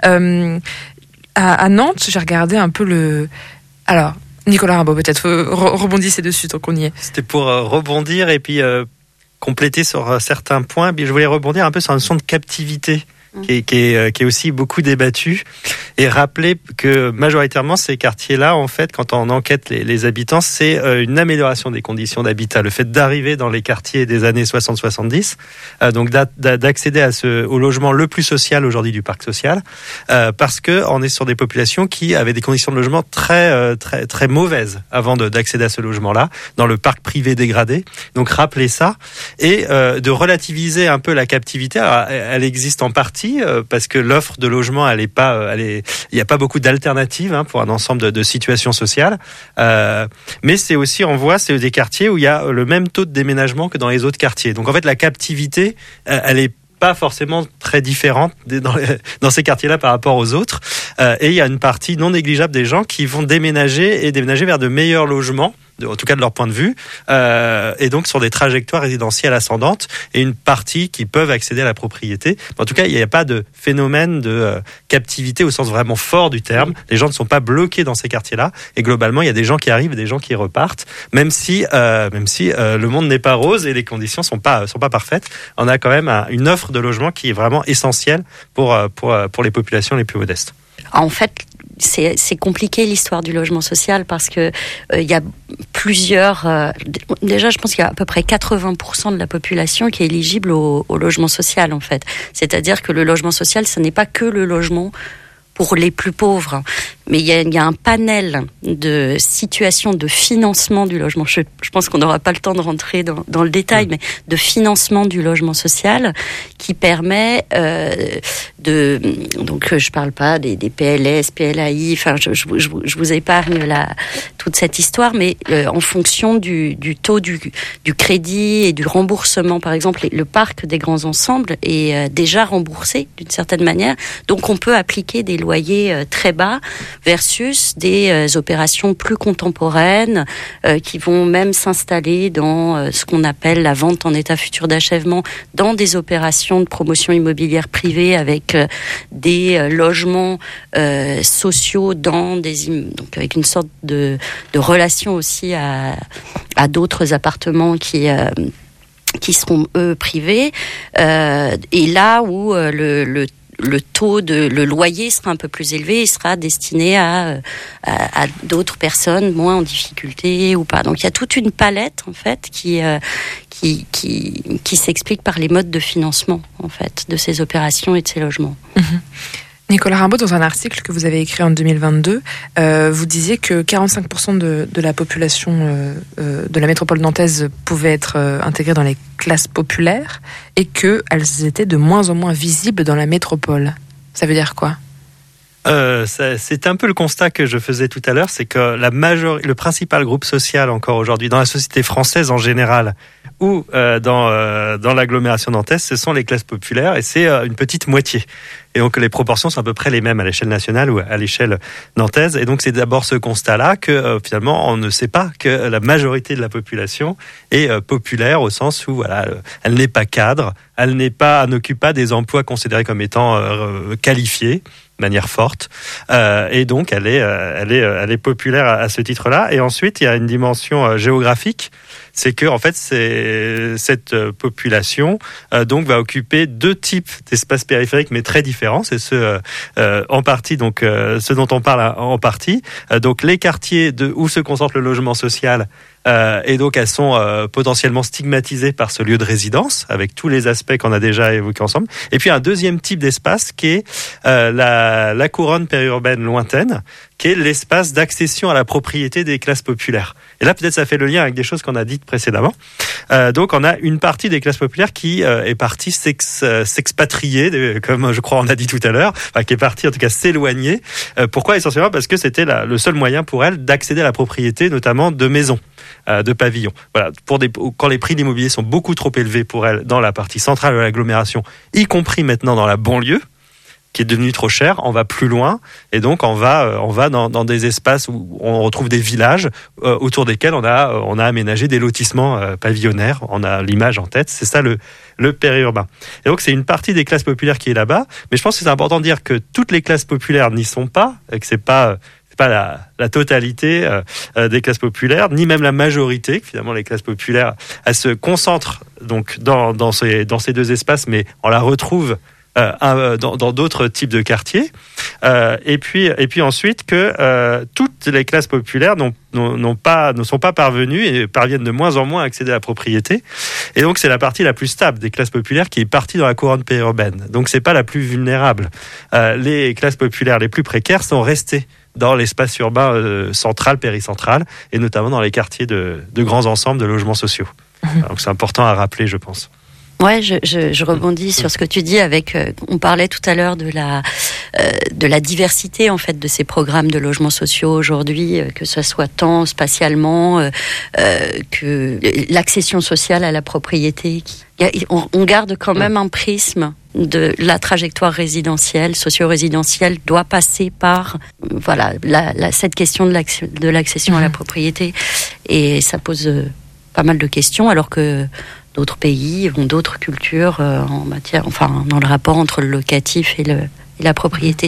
À Nantes, j'ai regardé un peu Alors, Nicolas Rimbaud, peut-être rebondissez dessus tant qu'on y est. C'était pour rebondir et puis compléter sur certains points. Je voulais rebondir un peu sur une notion de captivité qui est aussi beaucoup débattue et rappeler que majoritairement ces quartiers-là, en fait, quand on enquête les habitants, c'est une amélioration des conditions d'habitat. Le fait d'arriver dans les quartiers des années 60-70, donc d'accéder au logement le plus social aujourd'hui du parc social, parce que on est sur des populations qui avaient des conditions de logement très très très mauvaises avant d'accéder à ce logement-là dans le parc privé dégradé. Donc rappeler ça et de relativiser un peu la captivité. Alors, elle existe en partie parce que l'offre de logement, il n'y a pas beaucoup d'alternatives pour un ensemble de situations sociales. Mais c'est aussi, c'est des quartiers où il y a le même taux de déménagement que dans les autres quartiers. Donc en fait, la captivité, elle est pas forcément très différente dans ces quartiers-là par rapport aux autres. Et il y a une partie non négligeable des gens qui vont déménager vers de meilleurs logements, en tout cas de leur point de vue, et donc sur des trajectoires résidentielles ascendantes, et une partie qui peuvent accéder à la propriété. En tout cas, il n'y a pas de phénomène de captivité au sens vraiment fort du terme. Les gens ne sont pas bloqués dans ces quartiers-là, et globalement, il y a des gens qui arrivent et des gens qui repartent, même si le monde n'est pas rose et les conditions sont pas parfaites. On a quand même une offre de logement qui est vraiment essentielle pour les populations les plus modestes. En fait, c'est compliqué l'histoire du logement social parce que il y a plusieurs. Déjà, je pense qu'il y a à peu près 80% de la population qui est éligible au logement social, en fait. C'est-à-dire que le logement social, ce n'est pas que le logement pour les plus pauvres, mais il y a un panel de situations de financement du logement. Je pense qu'on n'aura pas le temps de rentrer dans le détail, mais de financement du logement social qui permet donc je parle pas des PLS, PLAI, enfin je vous épargne toute cette histoire, mais en fonction du taux du crédit et du remboursement, par exemple, le parc des grands ensembles est déjà remboursé d'une certaine manière, donc on peut appliquer des loyers très bas versus des opérations plus contemporaines qui vont même s'installer dans ce qu'on appelle la vente en état futur d'achèvement, dans des opérations de promotion immobilière privée avec des logements sociaux donc avec une sorte de relation aussi à d'autres appartements qui seront eux privés, et là où le loyer sera un peu plus élevé, il sera destiné à d'autres personnes moins en difficulté ou pas. Donc il y a toute une palette en fait qui s'explique par les modes de financement en fait de ces opérations et de ces logements. Mmh. Nicolas Rimbaud, dans un article que vous avez écrit en 2022, vous disiez que 45% de la population de la métropole nantaise pouvait être intégrée dans les classes populaires et qu'elles étaient de moins en moins visibles dans la métropole. Ça veut dire quoi ? C'est un peu le constat que je faisais tout à l'heure, c'est que le principal groupe social encore aujourd'hui dans la société française en général, ou dans l'agglomération nantaise, ce sont les classes populaires et c'est une petite moitié. Et donc les proportions sont à peu près les mêmes à l'échelle nationale ou à l'échelle nantaise. Et donc c'est d'abord ce constat-là que finalement on ne sait pas que la majorité de la population est populaire au sens où voilà, elle n'est pas cadre, elle n'occupe pas des emplois considérés comme étant qualifiés de manière forte. Et donc elle est populaire à ce titre-là. Et ensuite il y a une dimension géographique. C'est que en fait cette population donc va occuper deux types d'espaces périphériques mais très différents. C'est en partie donc ce dont on parle en partie. Donc les quartiers où se concentre le logement social. Et donc elles sont potentiellement stigmatisées par ce lieu de résidence avec tous les aspects qu'on a déjà évoqués ensemble. Et puis un deuxième type d'espace qui est la couronne périurbaine lointaine, qui est l'espace d'accession à la propriété des classes populaires. Et là peut-être ça fait le lien avec des choses qu'on a dites précédemment. Donc on a une partie des classes populaires qui est partie s'expatrier, comme je crois on a dit tout à l'heure, enfin, qui est partie en tout cas s'éloigner. Pourquoi? Essentiellement parce que c'était le seul moyen pour elles d'accéder à la propriété, notamment de maisons. De pavillons. Voilà, quand les prix de l'immobilier sont beaucoup trop élevés pour elles dans la partie centrale de l'agglomération, y compris maintenant dans la banlieue, qui est devenue trop chère, on va plus loin et donc on va dans des espaces où on retrouve des villages autour desquels on a aménagé des lotissements pavillonnaires. On a l'image en tête, c'est ça le périurbain. Et donc c'est une partie des classes populaires qui est là-bas, mais je pense que c'est important de dire que toutes les classes populaires n'y sont pas et que c'est pas la totalité des classes populaires, ni même la majorité, que finalement les classes populaires, elles se concentrent donc dans ces deux espaces, mais on la retrouve dans d'autres types de quartiers. Et puis ensuite que toutes les classes populaires ne sont pas parvenues et parviennent de moins en moins à accéder à la propriété. Et donc c'est la partie la plus stable des classes populaires qui est partie dans la couronne périurbaine. Donc c'est pas la plus vulnérable. Les classes populaires les plus précaires sont restées dans l'espace urbain central, péricentral, et notamment dans les quartiers de grands ensembles de logements sociaux. Donc c'est important à rappeler, je pense. Ouais, je rebondis sur ce que tu dis avec. On parlait tout à l'heure de la diversité en fait de ces programmes de logements sociaux aujourd'hui, que ce soit tant spatialement que l'accession sociale à la propriété. On garde quand même un prisme de la trajectoire résidentielle, socio-résidentielle doit passer par voilà cette question de l'accession à la propriété, et ça pose pas mal de questions alors que d'autres pays ont d'autres cultures en matière, enfin dans le rapport entre le locatif et la propriété.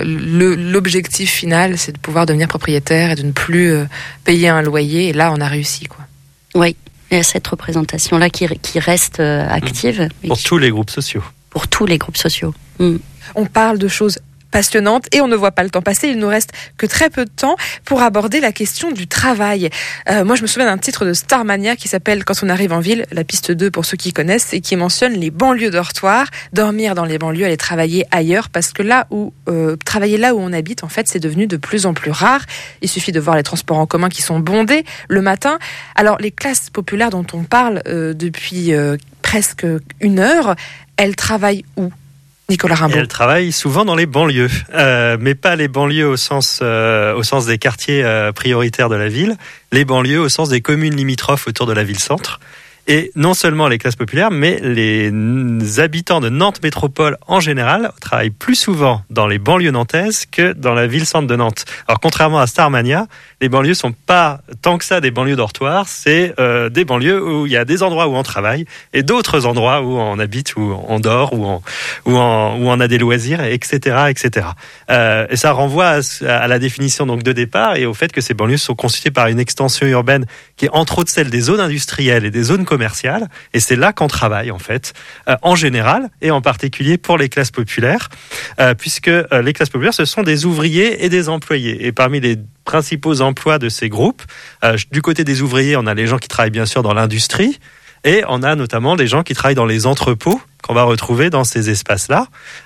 L'objectif final, c'est de pouvoir devenir propriétaire et de ne plus payer un loyer. Et là, on a réussi, quoi. Oui, il y a cette représentation-là qui reste active. Pour tous les groupes sociaux. Pour tous les groupes sociaux. On parle de choses passionnante et on ne voit pas le temps passer. Il nous reste que très peu de temps pour aborder la question du travail. Moi, je me souviens d'un titre de Starmania qui s'appelle « Quand on arrive en ville », la piste 2 pour ceux qui connaissent, et qui mentionne les banlieues dortoirs, dormir dans les banlieues, aller travailler ailleurs, parce que travailler là où on habite, en fait, c'est devenu de plus en plus rare. Il suffit de voir les transports en commun qui sont bondés le matin. Alors, les classes populaires dont on parle depuis presque une heure, elles travaillent où ? Nicolas Rimbaud. Elle travaille souvent dans les banlieues, mais pas les banlieues au sens des quartiers prioritaires de la ville, les banlieues au sens des communes limitrophes autour de la ville-centre. Et non seulement les classes populaires, mais les habitants de Nantes Métropole en général travaillent plus souvent dans les banlieues nantaises que dans la ville-centre de Nantes. Alors contrairement à Starmania, les banlieues sont pas tant que ça des banlieues dortoirs, c'est des banlieues où il y a des endroits où on travaille et d'autres endroits où on habite, où on dort, où on a des loisirs, etc., etc. Et ça renvoie à la définition donc de départ et au fait que ces banlieues sont constituées par une extension urbaine qui est entre autres celle des zones industrielles et des zones commerciales, et c'est là qu'on travaille en fait, en général et en particulier pour les classes populaires, puisque les classes populaires ce sont des ouvriers et des employés, et parmi les principaux emplois de ces groupes, du côté des ouvriers on a les gens qui travaillent bien sûr dans l'industrie, et on a notamment les gens qui travaillent dans les entrepôts qu'on va retrouver dans ces espaces-là,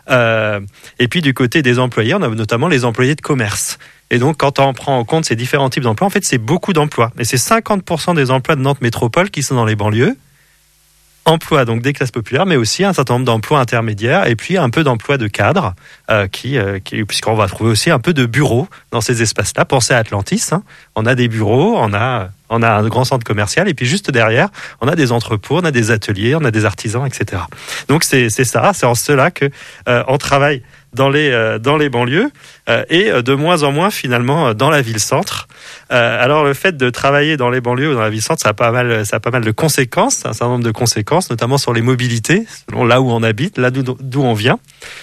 et puis du côté des employés on a notamment les employés de commerce. Et donc, quand on prend en compte ces différents types d'emplois, en fait, c'est beaucoup d'emplois. Et c'est 50% des emplois de Nantes Métropole qui sont dans les banlieues. emploi donc des classes populaires, mais aussi un certain nombre d'emplois intermédiaires et puis un peu d'emplois de cadres, puisqu'on va trouver aussi un peu de bureaux dans ces espaces-là. Pensez à Atlantis, hein. On a des bureaux, on a un grand centre commercial et puis juste derrière, on a des entrepôts, on a des ateliers, on a des artisans, etc. Donc c'est en cela que on travaille dans les banlieues et de moins en moins finalement dans la ville-centre. Alors le fait de travailler dans les banlieues ou dans la ville-centre, ça a pas mal de conséquences, un certain nombre de conséquences, notamment sur les mobilités, selon là où on habite, là d'où on vient.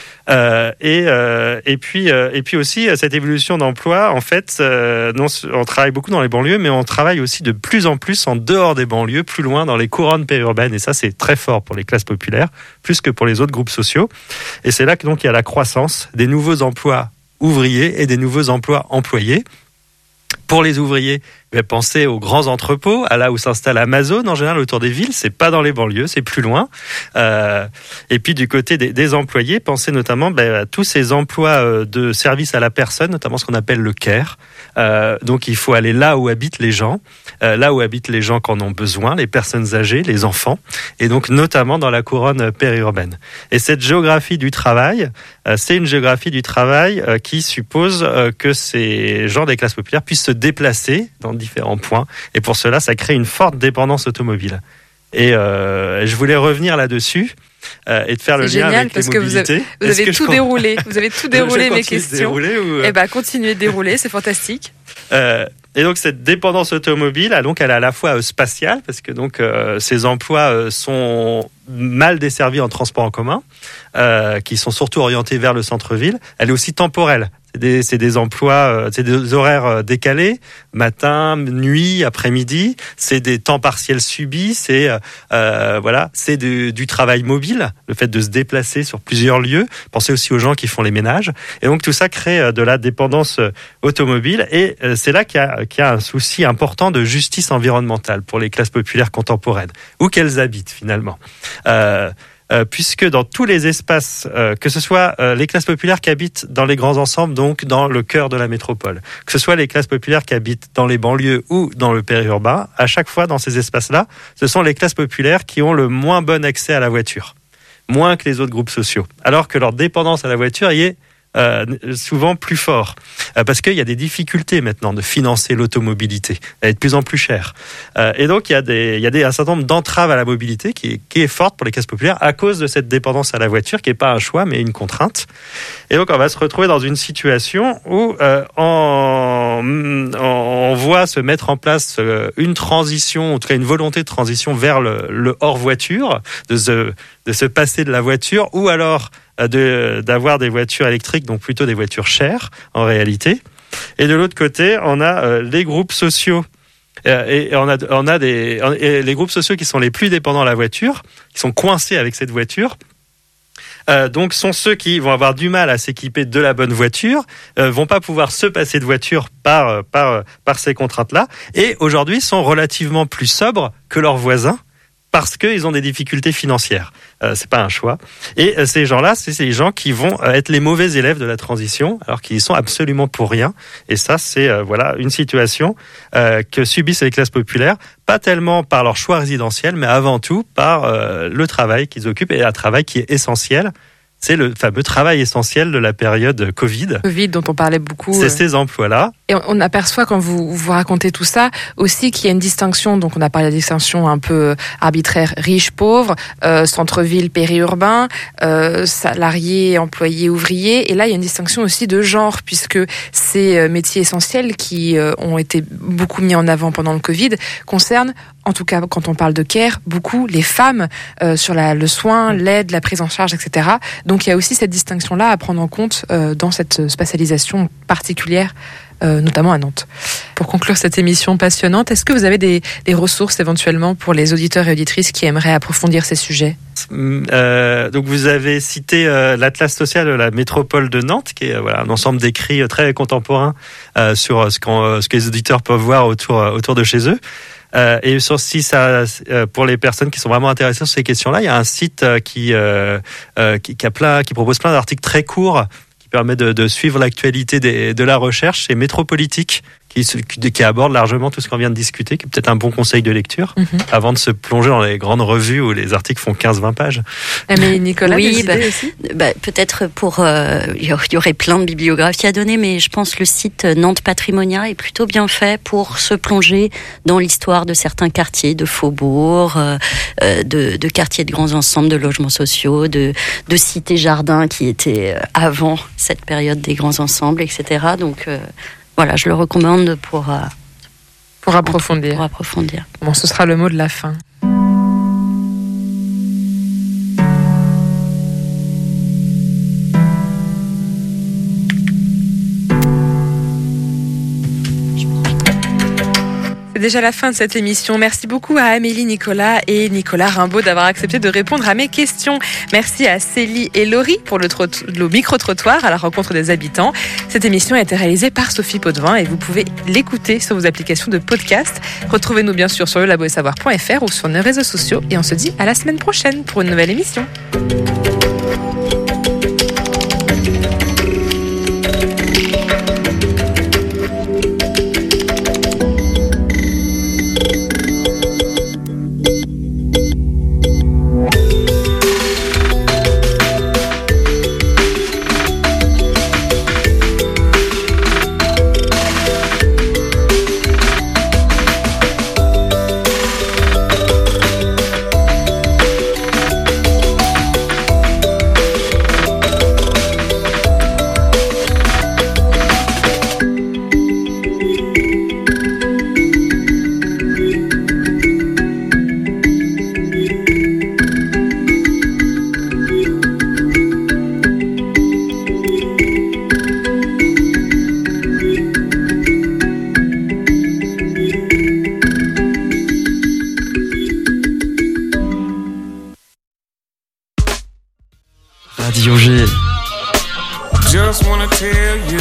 Et puis aussi cette évolution d'emploi, en fait, on travaille beaucoup dans les banlieues, mais on travaille aussi de plus en plus en dehors des banlieues, plus loin dans les couronnes périurbaines. Et ça, c'est très fort pour les classes populaires, plus que pour les autres groupes sociaux. Et c'est là que donc il y a la croissance des nouveaux emplois ouvriers et des nouveaux emplois employés. Pour les ouvriers, pensez aux grands entrepôts, à là où s'installe Amazon en général autour des villes. C'est pas dans les banlieues, c'est plus loin. Et puis du côté des employés, pensez notamment à tous ces emplois de service à la personne, notamment ce qu'on appelle le care. Donc il faut aller là où habitent les gens, qui en ont besoin, les personnes âgées, les enfants, et donc notamment dans la couronne périurbaine. Et cette géographie du travail, c'est une géographie du travail qui suppose que ces gens des classes populaires puissent se déplacer dans différents points, et pour cela, ça crée une forte dépendance automobile. Et je voulais revenir là-dessus et de faire le lien avec les mobilités. Vous avez tout déroulé. Vous avez tout déroulé mes questions. Continuez de dérouler, c'est fantastique. Et donc cette dépendance automobile, elle est à la fois spatiale, parce que donc ces emplois sont mal desservis en transport en commun, qui sont surtout orientés vers le centre-ville. Elle est aussi temporelle. C'est des emplois, c'est des horaires décalés, matin, nuit, après-midi. C'est des temps partiels subis. C'est du travail mobile, le fait de se déplacer sur plusieurs lieux. Pensez aussi aux gens qui font les ménages. Et donc tout ça crée de la dépendance automobile. Et c'est là qu'il y a un souci important de justice environnementale pour les classes populaires contemporaines, où qu'elles habitent finalement. Puisque dans tous les espaces, que ce soit les classes populaires qui habitent dans les grands ensembles, donc dans le cœur de la métropole, que ce soit les classes populaires qui habitent dans les banlieues ou dans le périurbain, à chaque fois dans ces espaces-là, ce sont les classes populaires qui ont le moins bon accès à la voiture, moins que les autres groupes sociaux, alors que leur dépendance à la voiture y est souvent plus fort, parce qu'il y a des difficultés maintenant de financer l'automobilité, elle est de plus en plus chère, et donc il y a un certain nombre d'entraves à la mobilité qui est forte pour les classes populaires à cause de cette dépendance à la voiture qui n'est pas un choix mais une contrainte. Et donc on va se retrouver dans une situation où on voit se mettre en place une transition, en tout cas une volonté de transition vers le hors voiture, de se passer de la voiture, ou alors d'avoir des voitures électriques, donc plutôt des voitures chères en réalité. Et de l'autre côté, on a les groupes sociaux et les groupes sociaux qui sont les plus dépendants de la voiture, qui sont coincés avec cette voiture. Donc sont ceux qui vont avoir du mal à s'équiper de la bonne voiture, vont pas pouvoir se passer de voiture par ces contraintes-là, et aujourd'hui sont relativement plus sobres que leurs voisins, parce qu'ils ont des difficultés financières. C'est pas un choix. Et ces gens-là, c'est ces gens qui vont être les mauvais élèves de la transition, alors qu'ils y sont absolument pour rien. Et ça, c'est une situation que subissent les classes populaires, pas tellement par leur choix résidentiel, mais avant tout par le travail qu'ils occupent, et un travail qui est essentiel. C'est le fameux travail essentiel de la période Covid. Covid dont on parlait beaucoup. C'est ces emplois-là. Et on aperçoit quand vous racontez tout ça aussi qu'il y a une distinction. Donc on a parlé de distinction un peu arbitraire, riche, pauvre, centre-ville, périurbain, salarié, employé, ouvrier. Et là il y a une distinction aussi de genre, puisque ces métiers essentiels qui ont été beaucoup mis en avant pendant le Covid concernent, en tout cas quand on parle de care, beaucoup les femmes sur le soin, l'aide, la prise en charge, etc. Donc il y a aussi cette distinction-là à prendre en compte dans cette spatialisation particulière, notamment à Nantes. Pour conclure cette émission passionnante, est-ce que vous avez des ressources éventuellement pour les auditeurs et auditrices qui aimeraient approfondir ces sujets ? Donc vous avez cité l'Atlas social de la métropole de Nantes, qui est un ensemble d'écrits très contemporains sur ce que les auditeurs peuvent voir autour de chez eux. Et pour les personnes qui sont vraiment intéressées sur ces questions-là, il y a un site qui propose plein d'articles très courts qui permet de suivre l'actualité de la recherche. C'est Métropolitique, qui aborde largement tout ce qu'on vient de discuter, qui est peut-être un bon conseil de lecture avant de se plonger dans les grandes revues où les articles font 15-20 pages. Mais Nicolas, des idées aussi peut-être il y aurait plein de bibliographies à donner, mais je pense que le site Nantes Patrimonia est plutôt bien fait pour se plonger dans l'histoire de certains quartiers, de faubourgs, de quartiers de grands ensembles, de logements sociaux, de cités-jardins qui étaient avant cette période des grands ensembles, etc. Donc voilà, je le recommande pour approfondir. Bon, ce sera le mot de la fin. C'est déjà la fin de cette émission. Merci beaucoup à Amélie Nicolas et Nicolas Rimbaud d'avoir accepté de répondre à mes questions. Merci à Célie et Laurie pour le micro-trottoir à la rencontre des habitants. Cette émission a été réalisée par Sophie Potvin et vous pouvez l'écouter sur vos applications de podcast. Retrouvez-nous bien sûr sur lelabodesavoir.fr ou sur nos réseaux sociaux et on se dit à la semaine prochaine pour une nouvelle émission. Radio G. Just wanna tell you